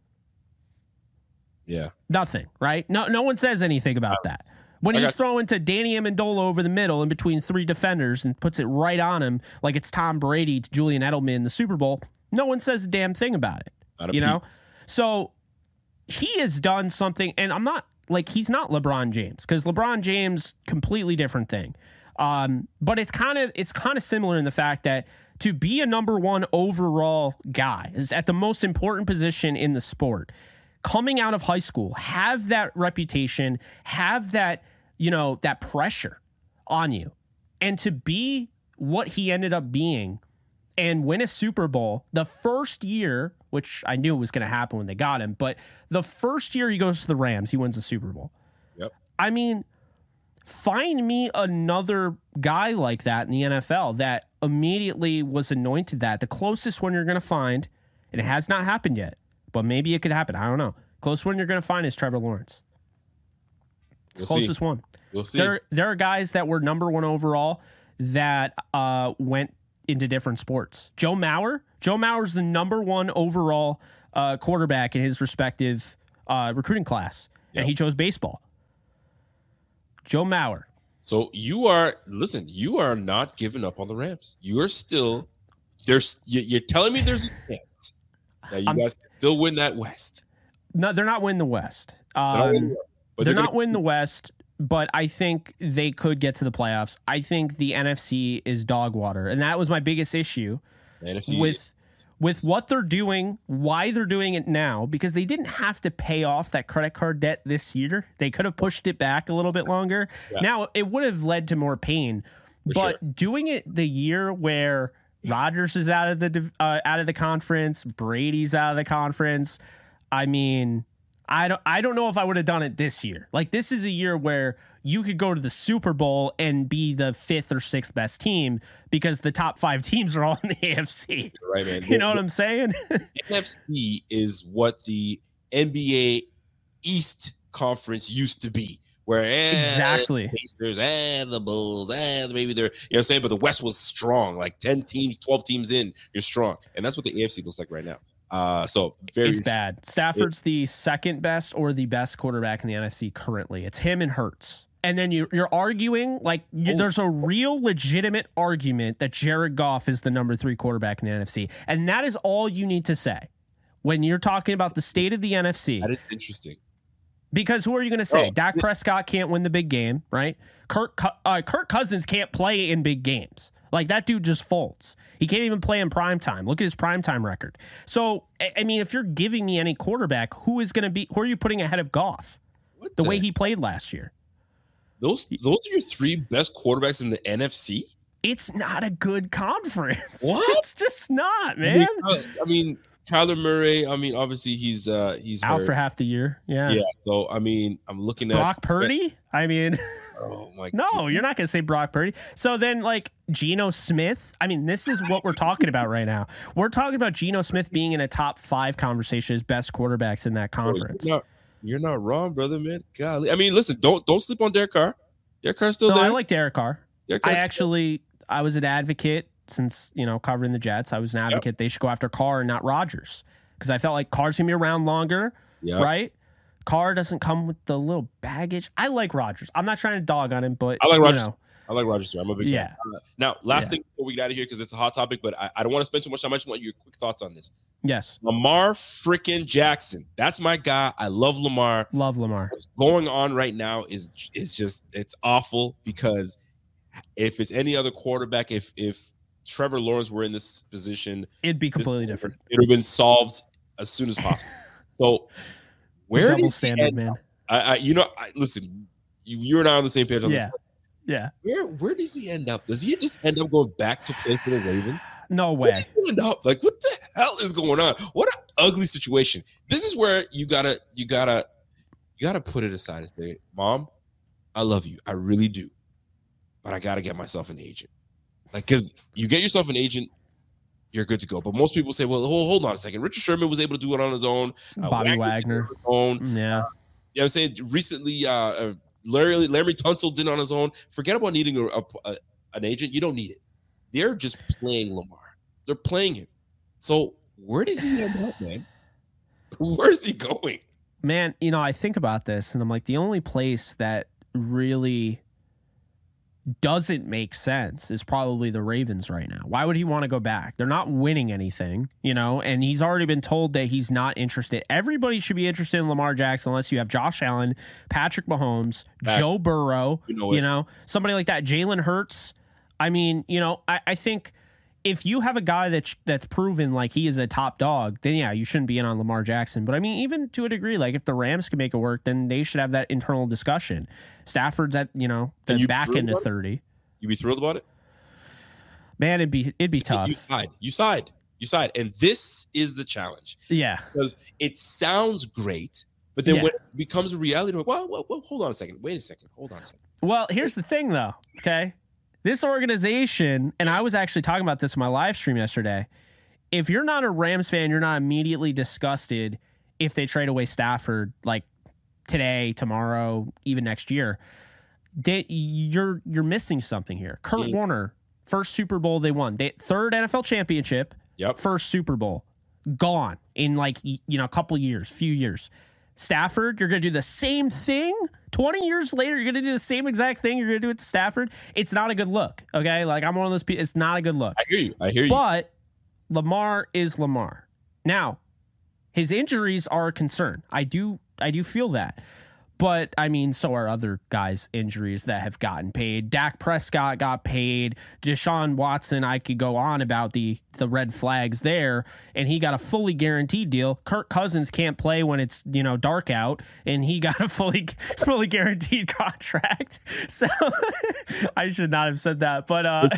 nothing, right? No one says anything about that. When he's throwing to Danny Amendola over the middle in between 3 defenders and puts it right on him like it's Tom Brady to Julian Edelman in the Super Bowl, no one says a damn thing about it. So he has done something, and I'm not like he's not LeBron James because LeBron James completely different thing. But it's kind of similar in the fact that to be a number 1 overall guy is at the most important position in the sport. Coming out of high school, have that reputation, have that, that pressure on you. And to be what he ended up being and win a Super Bowl the first year, which I knew was going to happen when they got him, but the first year he goes to the Rams, he wins the Super Bowl. Yep. I mean, find me another guy like that in the NFL that immediately was anointed that. The closest one you're going to find, and it has not happened yet, but maybe it could happen. I don't know. Closest one you're going to find is Trevor Lawrence. It's the closest one. We'll see. There are guys that were number 1 overall that went into different sports. Joe Mauer's the number 1 overall quarterback in his respective recruiting class, and he chose baseball. Joe Mauer. So you are not giving up on the Rams. You are still you're telling me there's a chance that you guys can still win that West. No, they're not winning the West. They're not winning the West, but I think they could get to the playoffs. I think the NFC is dog water, and that was my biggest issue with what they're doing, why they're doing it now, because they didn't have to pay off that credit card debt this year. They could have pushed it back a little bit longer. Yeah. Now, it would have led to more pain, doing it the year where Rodgers is out of the conference, Brady's out of the conference, I mean, I don't know if I would have done it this year. Like, this is a year where you could go to the Super Bowl and be the 5th or 6th best team because the top 5 teams are all in the AFC. Right, man. You know what I'm saying? NFC is what the NBA East Conference used to be. Where exactly the Pacers and the Bulls and maybe they're, you know what I'm saying? But the West was strong, like 10 teams, 12 teams in, you're strong. And that's what the AFC looks like right now. It's bad. Stafford's the second best or the best quarterback in the NFC currently. It's him and Hurts. And then you're arguing there's a real legitimate argument that Jared Goff is the number 3 quarterback in the NFC. And that is all you need to say when you're talking about the state of the NFC. That is interesting. Because who are you going to say? Dak Prescott can't win the big game, right? Kirk Cousins can't play in big games. Like, that dude just folds. He can't even play in primetime. Look at his primetime record. So, I mean, if you're giving me any quarterback, who are you putting ahead of Goff? Way he played last year. Those are your 3 best quarterbacks in the NFC? It's not a good conference. What? It's just not, man. I mean, Kyler Murray. I mean, obviously he's out hurt for half the year. Yeah. Yeah. So I mean, I'm looking at Brock Purdy. I mean, oh my. no, God. you're not gonna say Brock Purdy. So then, like Geno Smith. I mean, this is what we're talking about right now. We're talking about Geno Smith being in a top 5 conversation as best quarterbacks in that conference. You're not wrong, brother, man. Golly. I mean, listen, don't sleep on Derek Carr. Derek Carr's still there. I like Derek Carr. I was an advocate since, covering the Jets. I was an advocate. They should go after Carr and not Rodgers because I felt like Carr's going to be around longer, right? Carr doesn't come with the little baggage. I like Rodgers. I'm not trying to dog on him, but I like Rodgers. I like Rodgers too. I'm a big fan. Now, last thing before we get out of here, because it's a hot topic, but I don't want to spend too much time. I just want your quick thoughts on this. Yes. Lamar freaking Jackson. That's my guy. I love Lamar. Love Lamar. What's going on right now is just it's awful because if it's any other quarterback, if Trevor Lawrence were in this position, it'd be completely different. It would have been solved as soon as possible. So where double standard, man. Listen, you and I are on the same page on this. Yeah. Where does he end up? Does he just end up going back to play for the Ravens? No way. End up? Like, what the hell is going on? What an ugly situation. This is where you gotta put it aside and say, Mom, I love you. I really do. But I gotta get myself an agent. Like, because you get yourself an agent, you're good to go. But most people say, well, hold on a second. Richard Sherman was able to do it on his own. Bobby Wagner. Yeah. I'm saying recently, Larry Tunsil did it on his own. Forget about needing an agent. You don't need it. They're just playing Lamar. They're playing him. So where does he end up, man? Where is he going? Man, I think about this and I'm like, the only place that really doesn't make sense is probably the Ravens right now. Why would he want to go back? They're not winning anything, and he's already been told that he's not interested. Everybody should be interested in Lamar Jackson unless you have Josh Allen, Patrick Mahomes, Joe Burrow, somebody like that, Jalen Hurts. I mean, I think if you have a guy that's proven like he is a top dog, then you shouldn't be in on Lamar Jackson. But I mean, even to a degree, like if the Rams can make it work, then they should have that internal discussion. Stafford's at, the back end of 30. You be thrilled about it? Man, it'd be tough. You side. And this is the challenge. Yeah. Because it sounds great, but then when it becomes a reality, well, hold on a second. Wait a second. Hold on a second. Well, here's the thing though. Okay. This organization, and I was actually talking about this in my live stream yesterday. If you're not a Rams fan, you're not immediately disgusted if they trade away Stafford like today, tomorrow, even next year. You're missing something here. Kurt Warner, first Super Bowl they won. Third NFL championship, first Super Bowl. Gone in like a couple years, few years. Stafford, you're going to do the same thing 20 years later. You're going to do the same exact thing. You're going to do it to Stafford. It's not a good look. Okay. Like I'm one of those people. It's not a good look. I hear you. But Lamar is Lamar. Now, his injuries are a concern. I do feel that. But, I mean, so are other guys' injuries that have gotten paid. Dak Prescott got paid. Deshaun Watson, I could go on about the red flags there, and he got a fully guaranteed deal. Kirk Cousins can't play when it's, dark out, and he got a fully guaranteed contract. So, I should not have said that.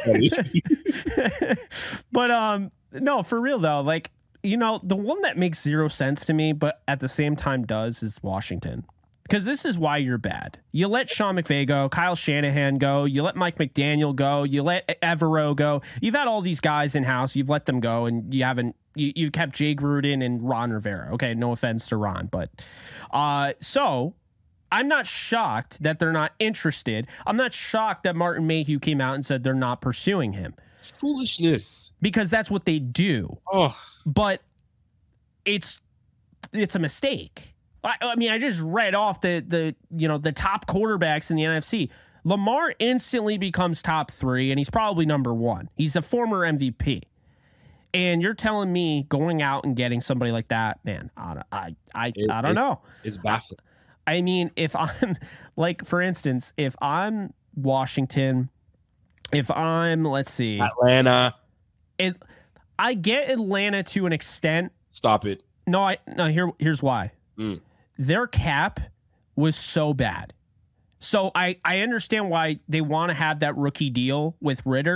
But, no, for real, though, like, the one that makes zero sense to me, but at the same time does, is Washington. Because this is why you're bad. You let Sean McVay go, Kyle Shanahan go, you let Mike McDaniel go, you let Evero go. You've had all these guys in house, you've let them go, and you kept Jay Gruden and Ron Rivera. Okay, no offense to Ron, but so I'm not shocked that they're not interested. I'm not shocked that Martin Mayhew came out and said they're not pursuing him. Foolishness. Because that's what they do. Oh. But it's a mistake. I mean, I just read off the top quarterbacks in the NFC. Lamar instantly becomes top 3, and he's probably number 1. He's a former MVP. And you're telling me going out and getting somebody like that, man, I don't know. It's baffling. I mean, if I'm, like, for instance, if I'm Washington, if I'm, let's see. Atlanta. I get Atlanta to an extent. Stop it. No, here's why. Their cap was so bad. So I understand why they want to have that rookie deal with Ritter,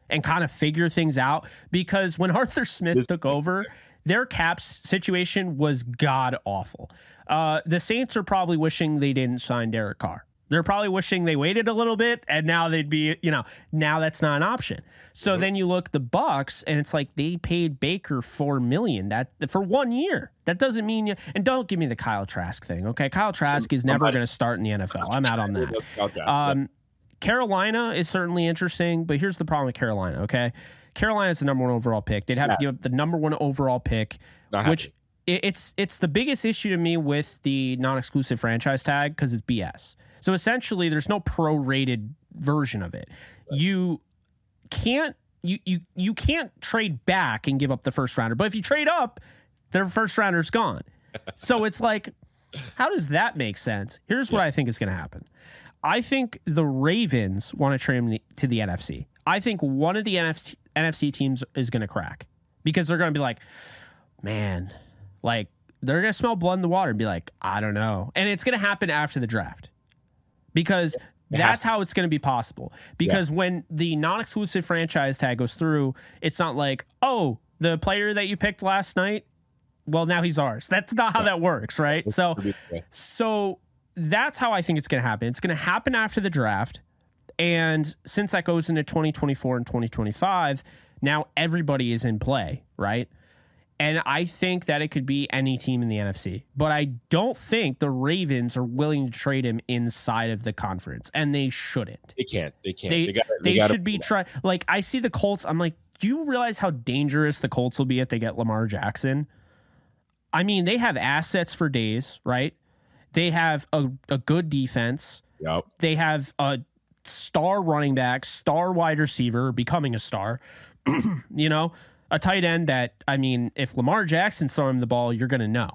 and kind of figure things out, because when Arthur Smith took over, their cap situation was god awful. The Saints are probably wishing they didn't sign Derek Carr. They're probably wishing they waited a little bit, and now they'd be, now that's not an option. So then you look the Bucs, and it's like they paid Baker $4 million for 1 year. That doesn't mean and don't give me the Kyle Trask thing, okay? Kyle Trask is never going to start in the NFL. I'm out on that. Carolina is certainly interesting, but here's the problem with Carolina, okay? Carolina is the number 1 overall pick. They'd have to give up the number 1 overall pick, which it's the biggest issue to me with the non-exclusive franchise tag, because it's BS. So essentially, there's no prorated version of it. You can't trade back and give up the first rounder. But if you trade up, their first rounder's gone. So it's like, how does that make sense? Here's what I think is going to happen. I think the Ravens want to trade him to the NFC. I think one of the NFC teams is going to crack, because they're going to be like, man, like they're going to smell blood in the water and be like, I don't know. And it's going to happen after the draft. Because that's how it's going to be possible. Because when the non-exclusive franchise tag goes through, it's not like, oh, the player that you picked last night, well, now he's ours. That's not how that works, right? So that's how I think it's going to happen. It's going to happen after the draft. And since that goes into 2024 and 2025, now everybody is in play, right? And I think that it could be any team in the NFC. But I don't think the Ravens are willing to trade him inside of the conference. And they shouldn't. They can't. They should be trying. Like, I see the Colts. I'm like, do you realize how dangerous the Colts will be if they get Lamar Jackson? I mean, they have assets for days, right? They have a good defense. Yep. They have a star running back, star wide receiver, becoming a star, a tight end that, I mean, if Lamar Jackson's throwing him the ball, you're going to know,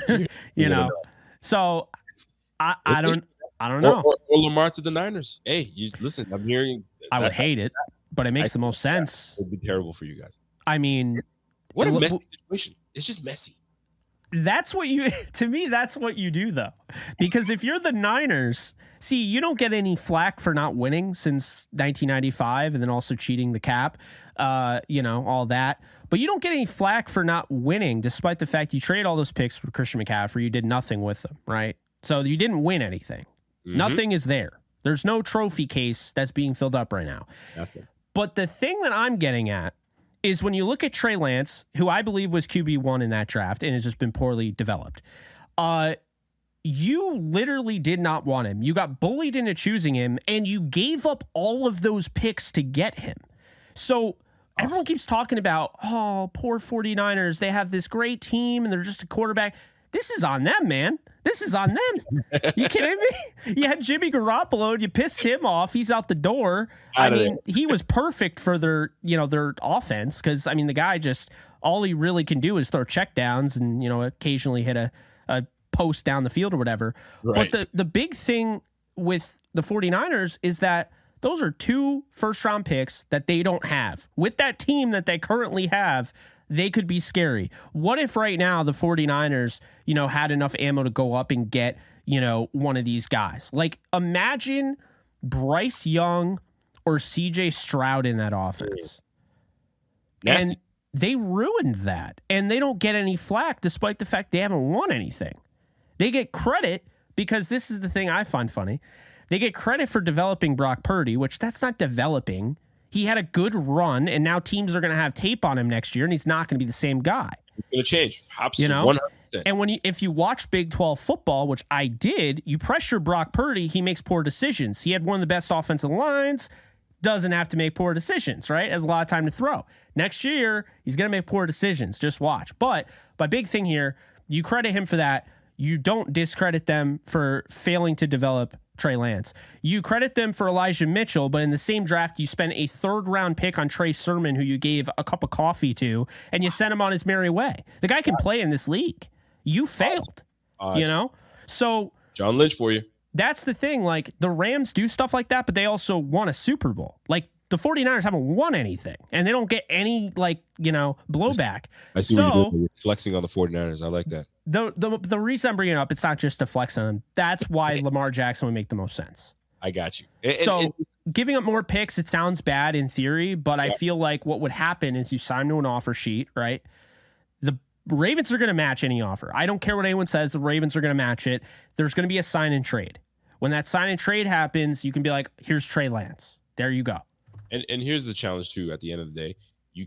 So I don't know. Or Lamar to the Niners. Hey, listen, I'm hearing. I would hate it, but it makes the most sense. It would be terrible for you guys. I mean, what a messy situation. It's just messy. That's what that's what you do, though. Because if you're the Niners, see, you don't get any flack for not winning since 1995 and then also cheating the cap, all that. But you don't get any flack for not winning, despite the fact you traded all those picks for Christian McCaffrey. You did nothing with them, right? So you didn't win anything. Mm-hmm. Nothing is there. There's no trophy case that's being filled up right now. Nothing. But the thing that I'm getting at is when you look at Trey Lance, who I believe was QB1 in that draft and has just been poorly developed, you literally did not want him. You got bullied into choosing him, and you gave up all of those picks to get him. So everyone keeps talking about, oh, poor 49ers. They have this great team, and they're just a quarterback. This is on them, man. This is on them. You kidding me? You had Jimmy Garoppolo, and you pissed him off. He's out the door. I mean, he was perfect for their offense, because, I mean, the guy just, all he really can do is throw checkdowns and, occasionally hit a post down the field or whatever. Right. But the big thing with the 49ers is that those are 2 first-round picks that they don't have. With that team that they currently have, they could be scary. What if right now the 49ers, had enough ammo to go up and get, one of these guys? Like, imagine Bryce Young or CJ Stroud in that offense. Nasty. And they ruined that. And they don't get any flack despite the fact they haven't won anything. They get credit because this is the thing I find funny. They get credit for developing Brock Purdy, which that's not developing. He had a good run, and now teams are going to have tape on him next year, and he's not going to be the same guy. It's going to change. Absolutely, 100%. And if you watch Big 12 football, which I did, you pressure Brock Purdy, he makes poor decisions. He had one of the best offensive lines, doesn't have to make poor decisions, right? Has a lot of time to throw. Next year, he's going to make poor decisions. Just watch. But my big thing here, you credit him for that. You don't discredit them for failing to develop Trey Lance. You credit them for Elijah Mitchell, but in the same draft, you spent a 3rd-round pick on Trey Sermon, who you gave a cup of coffee to, and you sent him on his merry way. The guy can play in this league. You failed, So John Lynch for you. That's the thing. Like, the Rams do stuff like that, but they also won a Super Bowl. Like, the 49ers haven't won anything, and they don't get any, blowback. I see what you're doing. You're flexing on the 49ers. I like that. The reason I'm bringing it up, it's not just to flex on them. That's why Lamar Jackson would make the most sense. I got you. So giving up more picks, it sounds bad in theory, but I feel like what would happen is you sign to an offer sheet, right? The Ravens are going to match any offer. I don't care what anyone says. The Ravens are going to match it. There's going to be a sign and trade. When that sign and trade happens, you can be like, here's Trey Lance. There you go. And here's the challenge too. At the end of the day, you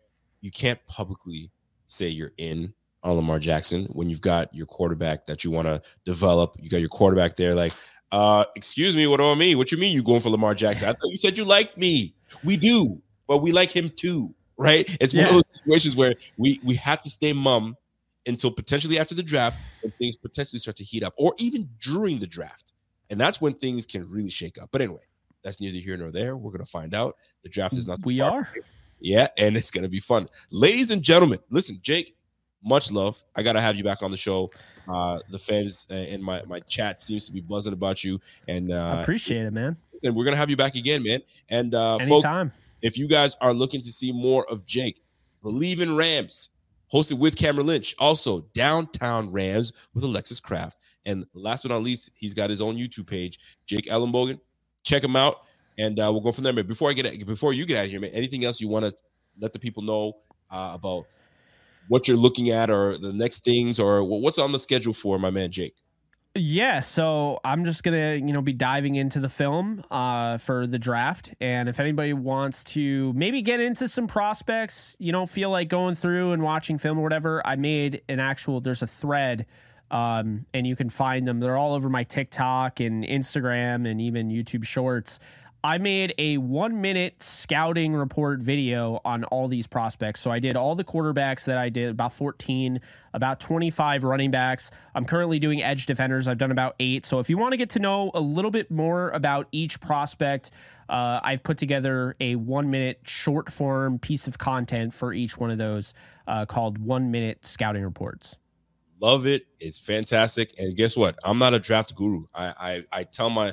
can't publicly say you're in on Lamar Jackson when you've got your quarterback that you want to develop. You got your quarterback there, like, excuse me, what do I mean? What you mean you going for Lamar Jackson? I thought you said you liked me. We do, but we like him too, right? It's one of those situations where we have to stay mum until potentially after the draft when things potentially start to heat up, or even during the draft. And that's when things can really shake up. But anyway, that's neither here nor there. We're going to find out. The draft is not too far away. Yeah, and it's going to be fun. Ladies and gentlemen, listen, Jake, much love. I got to have you back on the show. The fans in my chat seems to be buzzing about you. And I appreciate it, man. And we're going to have you back again, man. And anytime. Folks, if you guys are looking to see more of Jake, Believe in Rams, hosted with Cameron Lynch. Also, Downtown Rams with Alexis Kraft. And last but not least, he's got his own YouTube page, Jake Ellenbogen. Check him out, and we'll go from there. But before you get out of here, man, anything else you want to let the people know about what you're looking at, or the next things, or what's on the schedule for my man Jake? Yeah, so I'm just gonna, be diving into the film for the draft, and if anybody wants to maybe get into some prospects, you don't feel like going through and watching film or whatever, I made there's a thread, and you can find them. They're all over my TikTok and Instagram and even YouTube Shorts. I made a 1-minute scouting report video on all these prospects. So I did all the quarterbacks that I did, about 14, about 25 running backs. I'm currently doing edge defenders. I've done about 8. So if you want to get to know a little bit more about each prospect, I've put together a 1-minute short form piece of content for each one of those called 1-minute scouting reports. Love it. It's fantastic. And guess what? I'm not a draft guru. I tell my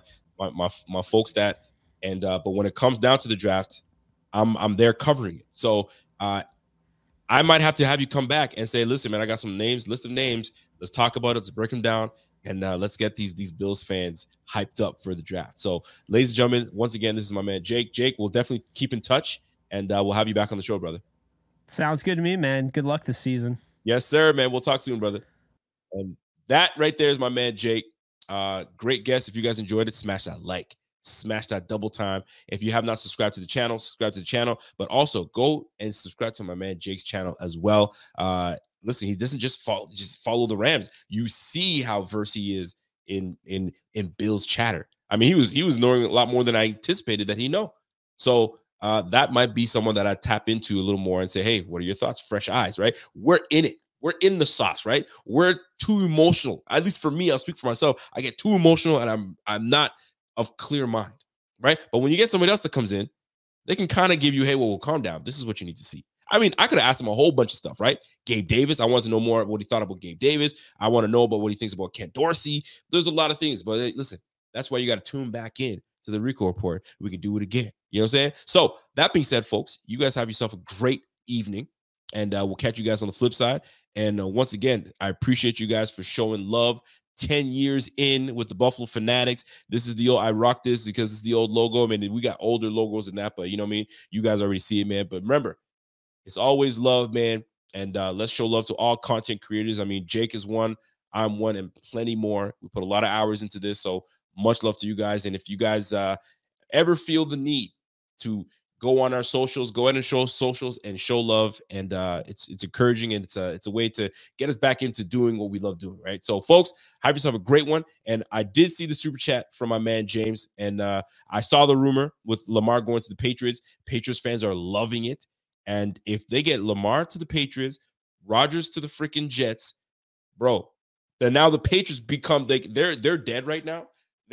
folks that. And but when it comes down to the draft, I'm there covering it. So I might have to have you come back and say, listen, man, I got some list of names. Let's talk about it. Let's break them down, and let's get these Bills fans hyped up for the draft. So, ladies and gentlemen, once again, this is my man Jake. Jake, we'll definitely keep in touch, and we'll have you back on the show, brother. Sounds good to me, man. Good luck this season. Yes, sir, man. We'll talk soon, brother. And that right there is my man Jake. Great guest. If you guys enjoyed it, smash that like. Smash that double time. If you have not subscribed to the channel, subscribe to the channel, but also go and subscribe to my man Jake's channel as well. Listen, he doesn't just follow the Rams. You see how versed he is in Bills chatter. I mean, he was knowing a lot more than I anticipated that he know. So that might be someone that I tap into a little more and say, hey, what are your thoughts? Fresh eyes, right? We're in it. We're in the sauce, right? We're too emotional. At least for me, I'll speak for myself. I get too emotional, and I'm not of clear mind, right? But when you get somebody else that comes in, they can kind of give you, hey, well, calm down. This is what you need to see. I mean, I could have asked him a whole bunch of stuff, right? Gabe Davis. I want to know more what he thought about Gabe Davis. I want to know about what he thinks about Ken Dorsey. There's a lot of things, but hey, listen, that's why you got to tune back in to the Rico Report. We can do it again. You know what I'm saying? So that being said, folks, you guys have yourself a great evening, and we'll catch you guys on the flip side. And once again, I appreciate you guys for showing love. 10 years in with the Buffalo Fanatics. This is the old, I rock this because it's the old logo. I mean, we got older logos than that, but you know what I mean? You guys already see it, man. But remember, it's always love, man. And let's show love to all content creators. I mean, Jake is one, I'm one, and plenty more. We put a lot of hours into this, so much love to you guys. And if you guys ever feel the need to go on our socials, go ahead and show socials and show love. And it's encouraging, and it's a way to get us back into doing what we love doing, right? So, folks, have yourself a great one. And I did see the super chat from my man James, and I saw the rumor with Lamar going to the Patriots. Patriots fans are loving it. And if they get Lamar to the Patriots, Rodgers to the freaking Jets, bro, then now the Patriots become they're dead right now.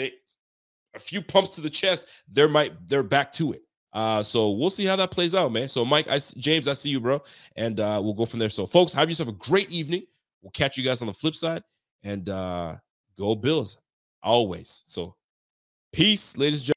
A few pumps to the chest, they're back to it. So we'll see how that plays out, man. So Mike, James, I see you, bro. And we'll go from there. So folks, have yourself a great evening. We'll catch you guys on the flip side, and go Bills always. So peace, ladies and gentlemen.